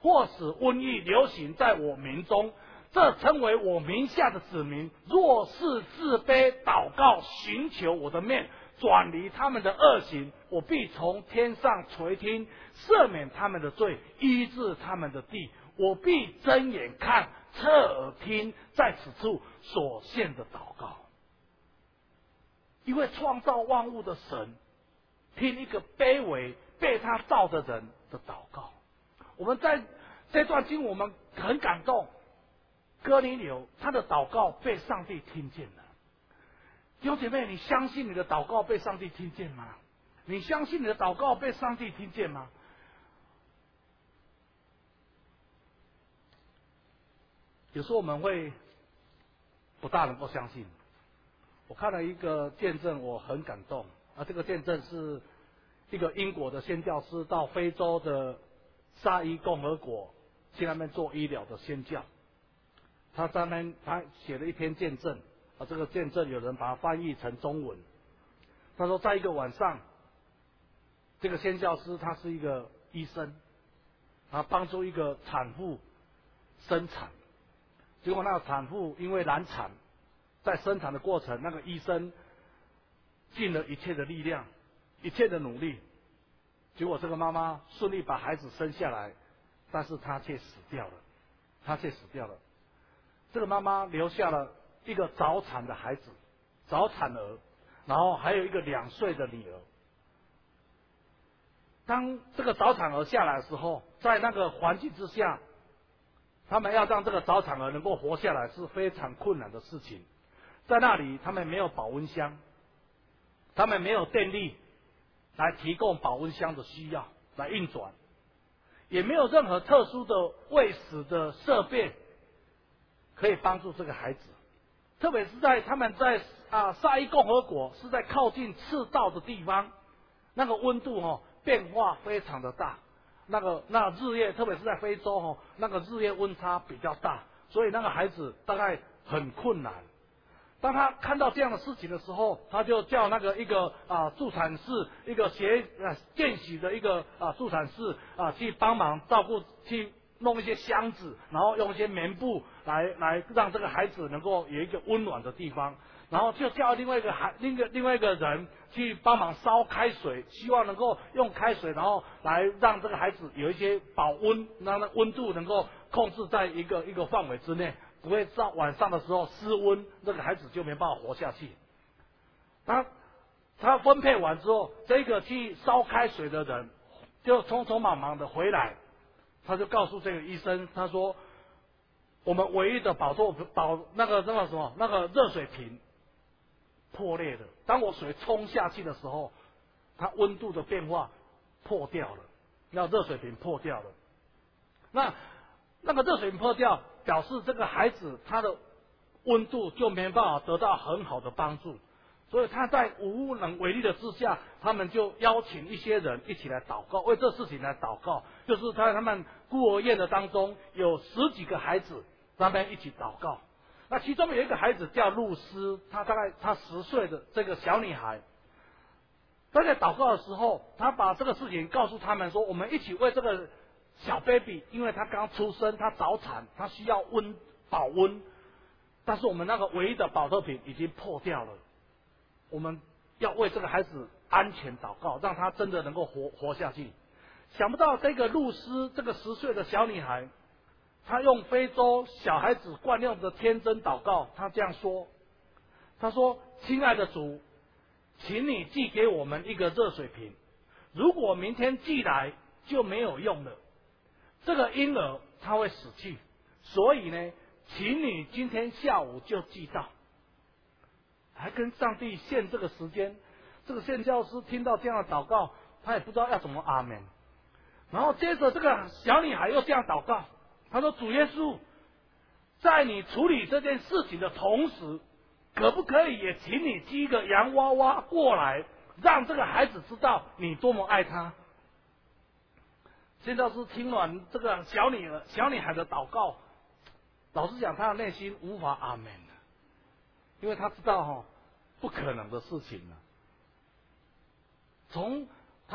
或使瘟疫流行在我民中，这称为我名下的子民，若是自卑祷告，寻求我的面，转离他们的恶行，我必从天上垂听，赦免他们的罪，医治他们的地。我必睁眼看，侧耳听，在此处所献的祷告。一位创造万物的神，听一个卑微被他造的人的祷告。我们在这段经我们很感动，哥尼流他的祷告被上帝听见了。弟兄姐妹，你相信你的祷告被上帝听见吗？你相信你的祷告被上帝听见吗？有时候我们会不大能够相信。我看了一个见证，我很感动啊！这个见证是一个英国的宣教师到非洲的沙伊共和国去那边做医疗的宣教。他在那边他写了一篇见证啊，这个见证有人把它翻译成中文。他说，在一个晚上，这个宣教师他是一个医生，他帮助一个产妇生产。结果那个产妇因为难产，在生产的过程，那个医生尽了一切的力量，一切的努力，结果这个妈妈顺利把孩子生下来，但是她却死掉了，她却死掉了。这个妈妈留下了一个早产的孩子，早产儿，然后还有一个两岁的女儿。当这个早产儿下来的时候，在那个环境之下，他们要让这个早产儿能够活下来是非常困难的事情。在那里，他们没有保温箱，他们没有电力来提供保温箱的需要来运转，也没有任何特殊的喂食的设备可以帮助这个孩子。特别是在他们在啊沙伊共和国是在靠近赤道的地方，那个温度哦变化非常的大。那个那日夜，特别是在非洲哦，那个日夜温差比较大，所以那个孩子大概很困难。当他看到这样的事情的时候，他就叫那个一个啊助产士，一个学啊见习的一个啊助产士啊去帮忙照顾，去弄一些箱子，然后用一些棉布来来让这个孩子能够有一个温暖的地方。然后就叫另外一个孩，另一个另外一个人去帮忙烧开水，希望能够用开水，然后来让这个孩子有一些保温，让那温度能够控制在一个一个范围之内，不会到晚上的时候失温，这个孩子就没办法活下去。他他分配完之后，这个去烧开水的人就匆匆忙忙的回来，他就告诉这个医生，他说我们唯一的保座保那个那个什么那个热水瓶破裂了，当我水冲下去的时候，它温度的变化破掉了，那热水瓶破掉了。那那个热水瓶破掉，表示这个孩子他的温度就没办法得到很好的帮助，所以他在无能为力的之下，他们就邀请一些人一起来祷告，为这事情来祷告。就是在他们孤儿院的当中，有十几个孩子，他们一起祷告。那其中有一个孩子叫露丝，她大概她十岁的这个小女孩，她在祷告的时候，她把这个事情告诉他们说，我们一起为这个小 baby， 因为他刚出生，他早产，他需要温保温，但是我们那个唯一的保特瓶已经破掉了，我们要为这个孩子安全祷告，让他真的能够活活下去。想不到这个露丝这个十岁的小女孩，他用非洲小孩子惯用的天真祷告，他这样说：“他说，亲爱的主，请你寄给我们一个热水瓶。如果明天寄来就没有用了，这个婴儿他会死去。所以呢，请你今天下午就寄到。”还跟上帝献这个时间。这个宣教师听到这样的祷告，他也不知道要怎么阿门。然后接着这个小女孩又这样祷告。他说：“主耶稣，在你处理这件事情的同时，可不可以也请你寄一个洋娃娃过来，让这个孩子知道你多么爱他？”宣教师听完这个小女儿、小女孩的祷告，老实讲，他的内心无法阿门了，因为他知道哈、哦、不可能的事情了。从他的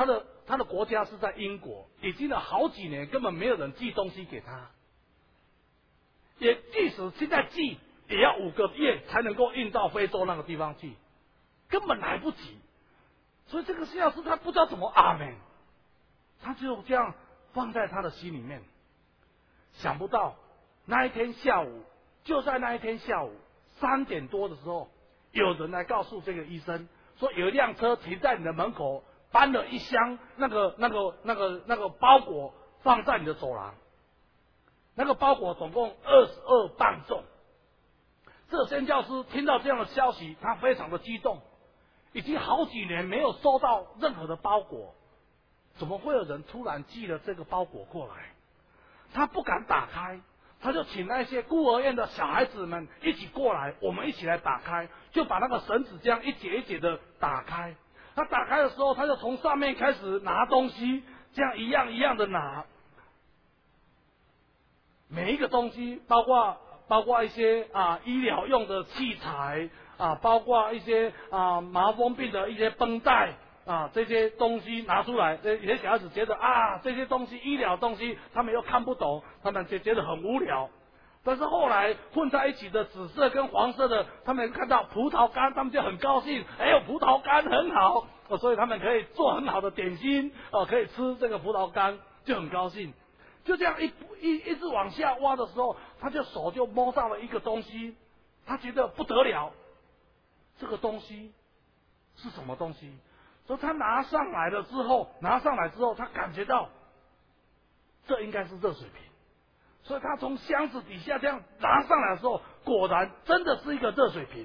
他的国家是在英国，已经了好几年，根本没有人寄东西给他。也即使现在寄，也要五个月才能够运到非洲那个地方去，根本来不及。所以这个宣教士他不知道怎么阿们，他就这样放在他的心里面。想不到那一天下午，就在那一天下午三点多的时候，有人来告诉这个医生说，有一辆车停在你的门口，搬了一箱那个那个那个那个包裹放在你的走廊。那个包裹总共二十二磅重。这个宣教师听到这样的消息，他非常的激动，已经好几年没有收到任何的包裹，怎么会有人突然寄了这个包裹过来？他不敢打开，他就请那些孤儿院的小孩子们一起过来，我们一起来打开，就把那个绳子这样一节一节的打开。他打开的时候，他就从上面开始拿东西，这样一样一样的拿。每一个东西，包括包括一些啊医疗用的器材啊，包括一些啊麻风病的一些绷带啊，这些东西拿出来，这有些小孩子觉得啊这些东西医疗东西他们又看不懂，他们就觉得很无聊。但是后来混在一起的紫色跟黄色的，他们看到葡萄干，他们就很高兴，哎呦葡萄干很好，哦，所以他们可以做很好的点心，哦，可以吃这个葡萄干，就很高兴。就这样一一一直往下挖的时候，他就手就摸到了一个东西，他觉得不得了，这个东西是什么东西？所以他拿上来了之后，拿上来之后，他感觉到这应该是热水瓶，所以他从箱子底下这样拿上来的时候，果然真的是一个热水瓶。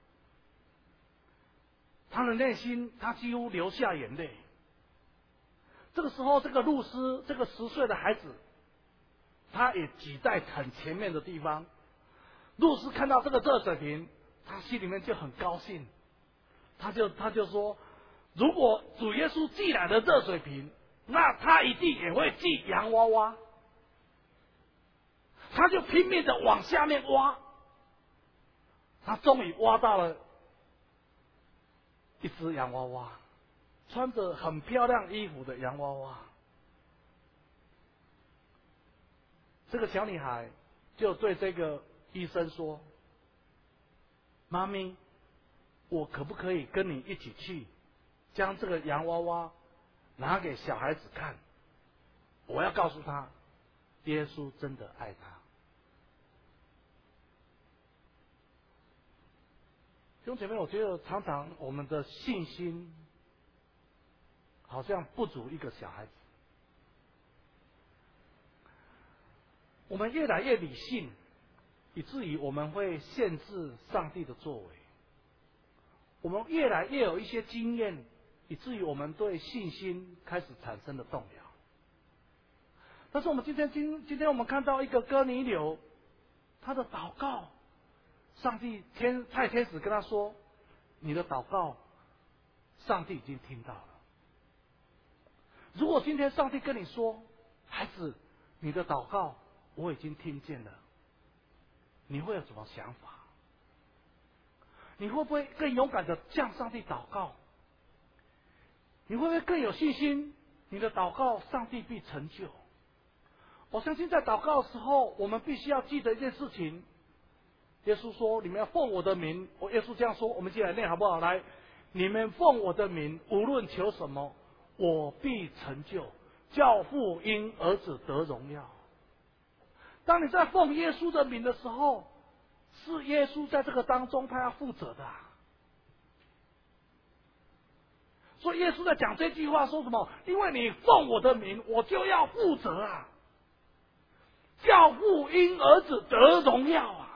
他的内心，他几乎流下眼泪。这个时候，这个路师，这个十岁的孩子，他也挤在很前面的地方。路师看到这个热水瓶，他心里面就很高兴，他就他就说，如果主耶稣寄来的热水瓶，那他一定也会寄洋娃娃。他就拼命的往下面挖，他终于挖到了一只洋娃娃，穿着很漂亮衣服的洋娃娃。这个小女孩就对这个医生说：“妈咪，我可不可以跟你一起去，将这个洋娃娃拿给小孩子看？我要告诉他，耶稣真的爱他。”弟兄姐妹，我觉得常常我们的信心好像不足一个小孩子。我们越来越理性，以至于我们会限制上帝的作为。我们越来越有一些经验，以至于我们对信心开始产生了动摇。但是我们今天今今天我们看到一个哥尼流，他的祷告，上帝天派天使跟他说：“你的祷告，上帝已经听到了。”如果今天上帝跟你说：“孩子，你的祷告我已经听见了。”你会有什么想法？你会不会更勇敢的向上帝祷告？你会不会更有信心？你的祷告，上帝必成就。我相信在祷告的时候，我们必须要记得一件事情。耶稣说：“你们要奉我的名。”我耶稣这样说，我们一起来念好不好？来，你们奉我的名，无论求什么，我必成就，叫父因儿子得荣耀。当你在奉耶稣的名的时候，是耶稣在这个当中他要负责的、啊。所以耶稣在讲这句话说什么？因为你奉我的名，我就要负责啊，叫父因儿子得荣耀啊。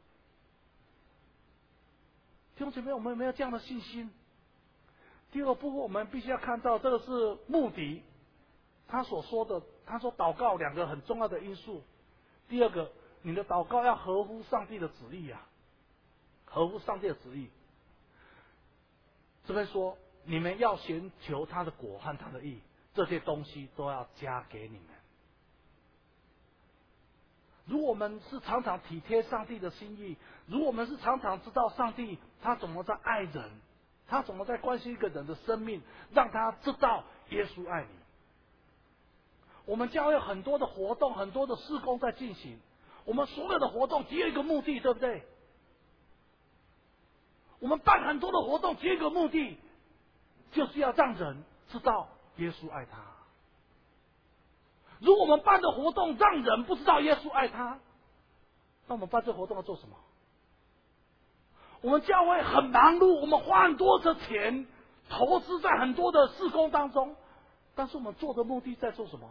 弟兄姐妹，我们有没有这样的信心？第二部分，我们必须要看到这个是目的，他所说的，他说祷告两个很重要的因素。第二个，你的祷告要合乎上帝的旨意啊，合乎上帝的旨意。这边说，你们要寻求他的果和他的义，这些东西都要加给你们。如果我们是常常体贴上帝的心意，如果我们是常常知道上帝他怎么在爱人， 他怎么在关心一个人的生命，让他知道耶稣爱你。我们教会有很多的活动，很多的事工在进行，我们所有的活动只有一个目的，对不对？我们办很多的活动只有一个目的，就是要让人知道耶稣爱他。如果我们办的活动让人不知道耶稣爱他，那我们办这活动要做什么？我们教会很忙碌，我们花很多的钱投资在很多的事工当中，但是我们做的目的在做什么？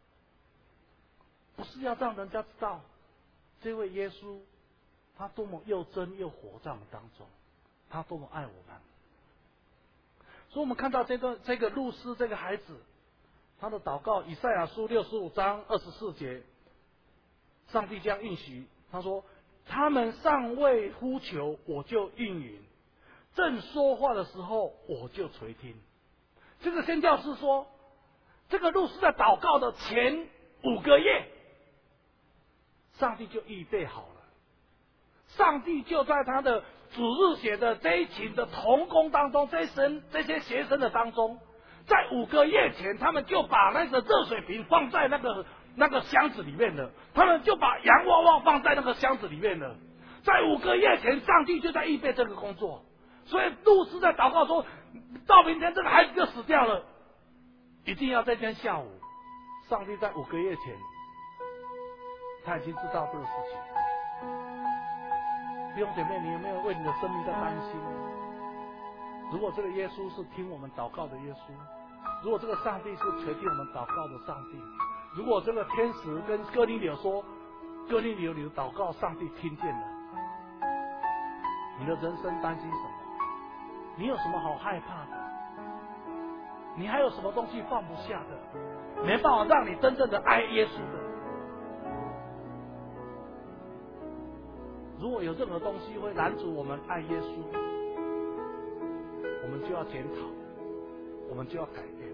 不是要让人家知道这位耶稣他多么又真又活在我们当中，他多么爱我们。所以我们看到这段这个路斯这个孩子，他的祷告，以赛亚书六十五章二十四节，上帝将应许，他说：他们尚未呼求，我就应允；正说话的时候，我就垂听。这个宣教士说，这个路斯在祷告的前五个月，上帝就预备好了。上帝就在他的主日学的这一群的同工当中，这些这些学生的当中，在五个月前，他们就把那个热水瓶放在那个那个箱子里面了，他们就把洋娃娃放在那个箱子里面了。在五个月前，上帝就在预备这个工作，所以路斯在祷告说，到明天这个孩子就死掉了，一定要在今天下午。上帝在五个月前，他已经知道这个事情。弟兄姐妹，你有没有为你的生命在担心？如果这个耶稣是听我们祷告的耶稣，如果这个上帝是垂听我们祷告的上帝，如果这个天使跟哥尼流说，哥尼流你的祷告上帝听见了，你的人生担心什么？你有什么好害怕的？你还有什么东西放不下的？没办法让你真正的爱耶稣的。如果有任何东西会拦阻我们爱耶稣，我们就要检讨，我们就要改变。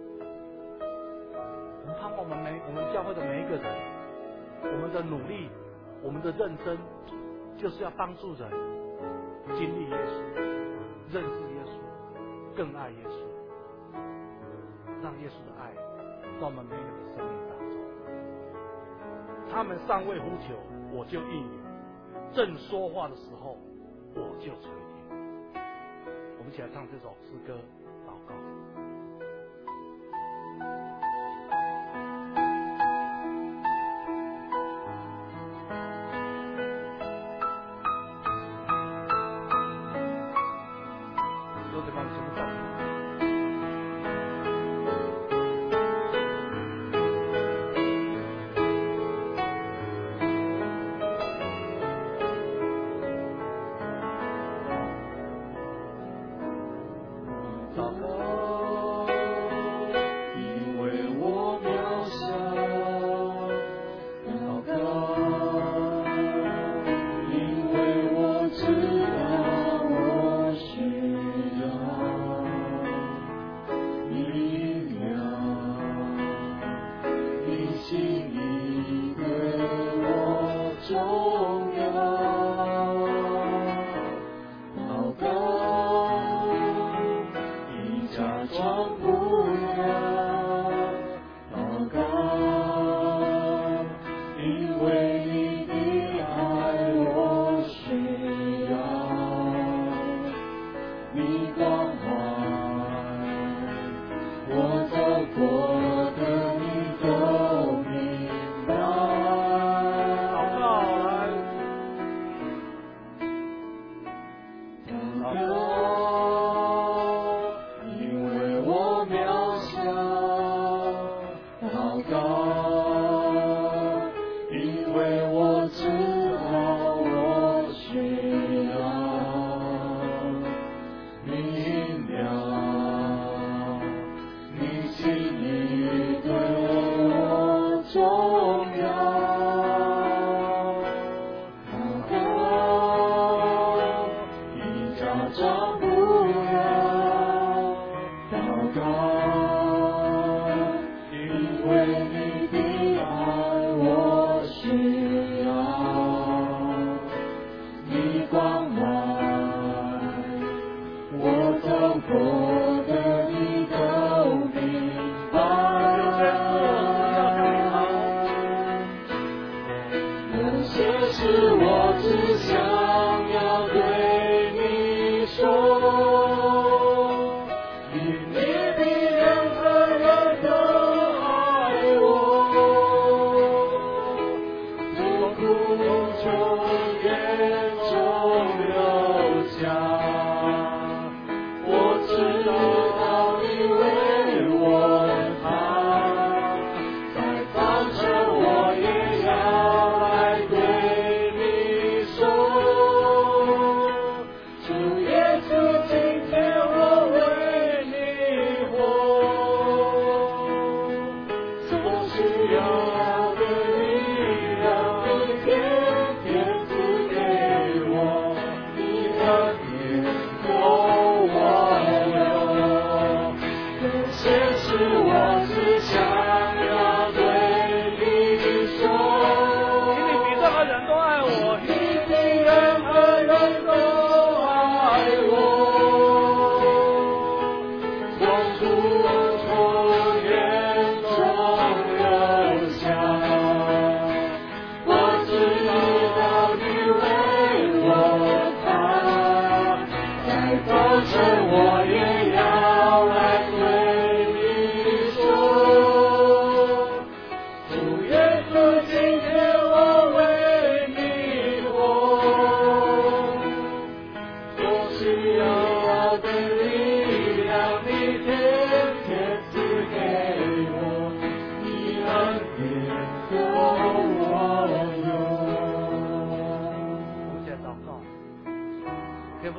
我们盼望我们每我们教会的每一个人，我们的努力，我们的认真，就是要帮助人经历耶稣，认识耶稣，更爱耶稣，让耶稣的爱到我们每个人的生命当中。他们尚未呼求，我就应允；正说话的时候，我就垂听。我们一起来唱这首诗歌祷告。 我的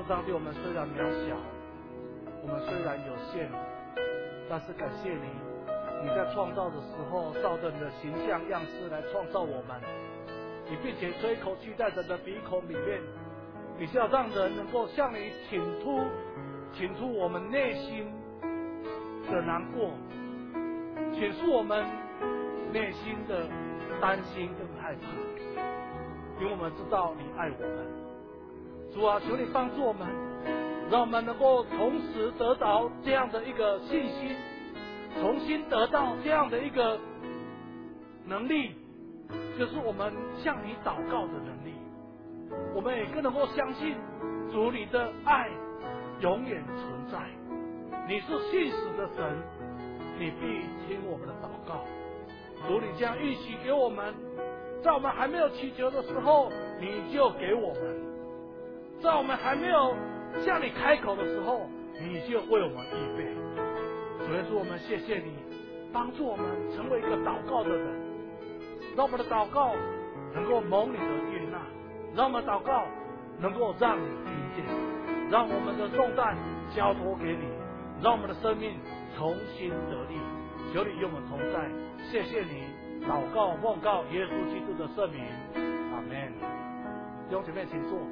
上帝，我们虽然渺小，我们虽然有限，但是感谢你，你在创造的时候，照着你的形象样式来创造我们，你并且吹口气在人的鼻孔里面，你是要让人能够向你倾吐，倾吐我们内心的难过，倾诉我们内心的担心跟害怕，因为我们知道你爱我们。主啊，求你帮助我们，让我们能够同时得到这样的一个信心，重新得到这样的一个能力，就是我们向你祷告的能力。我们也更能够相信主你的爱永远存在，你是信实的神，你必听我们的祷告。主你将预许给我们，在我们还没有祈求的时候，你就给我们；在我们还没有向你开口的时候，你就为我们预备。主耶稣，我们谢谢你帮助我们成为一个祷告的人，让我们的祷告能够蒙你的悦纳，让我们的祷告能够让你听见，让我们的重担交托给你，让我们的生命重新得力。求你与我们同在，谢谢你。祷告奉告耶稣基督的圣名，阿们。弟兄姐妹，请坐。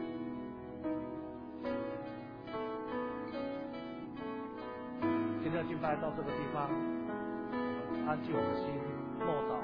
今天的敬拜到这个地方，安静我们的心，默祷。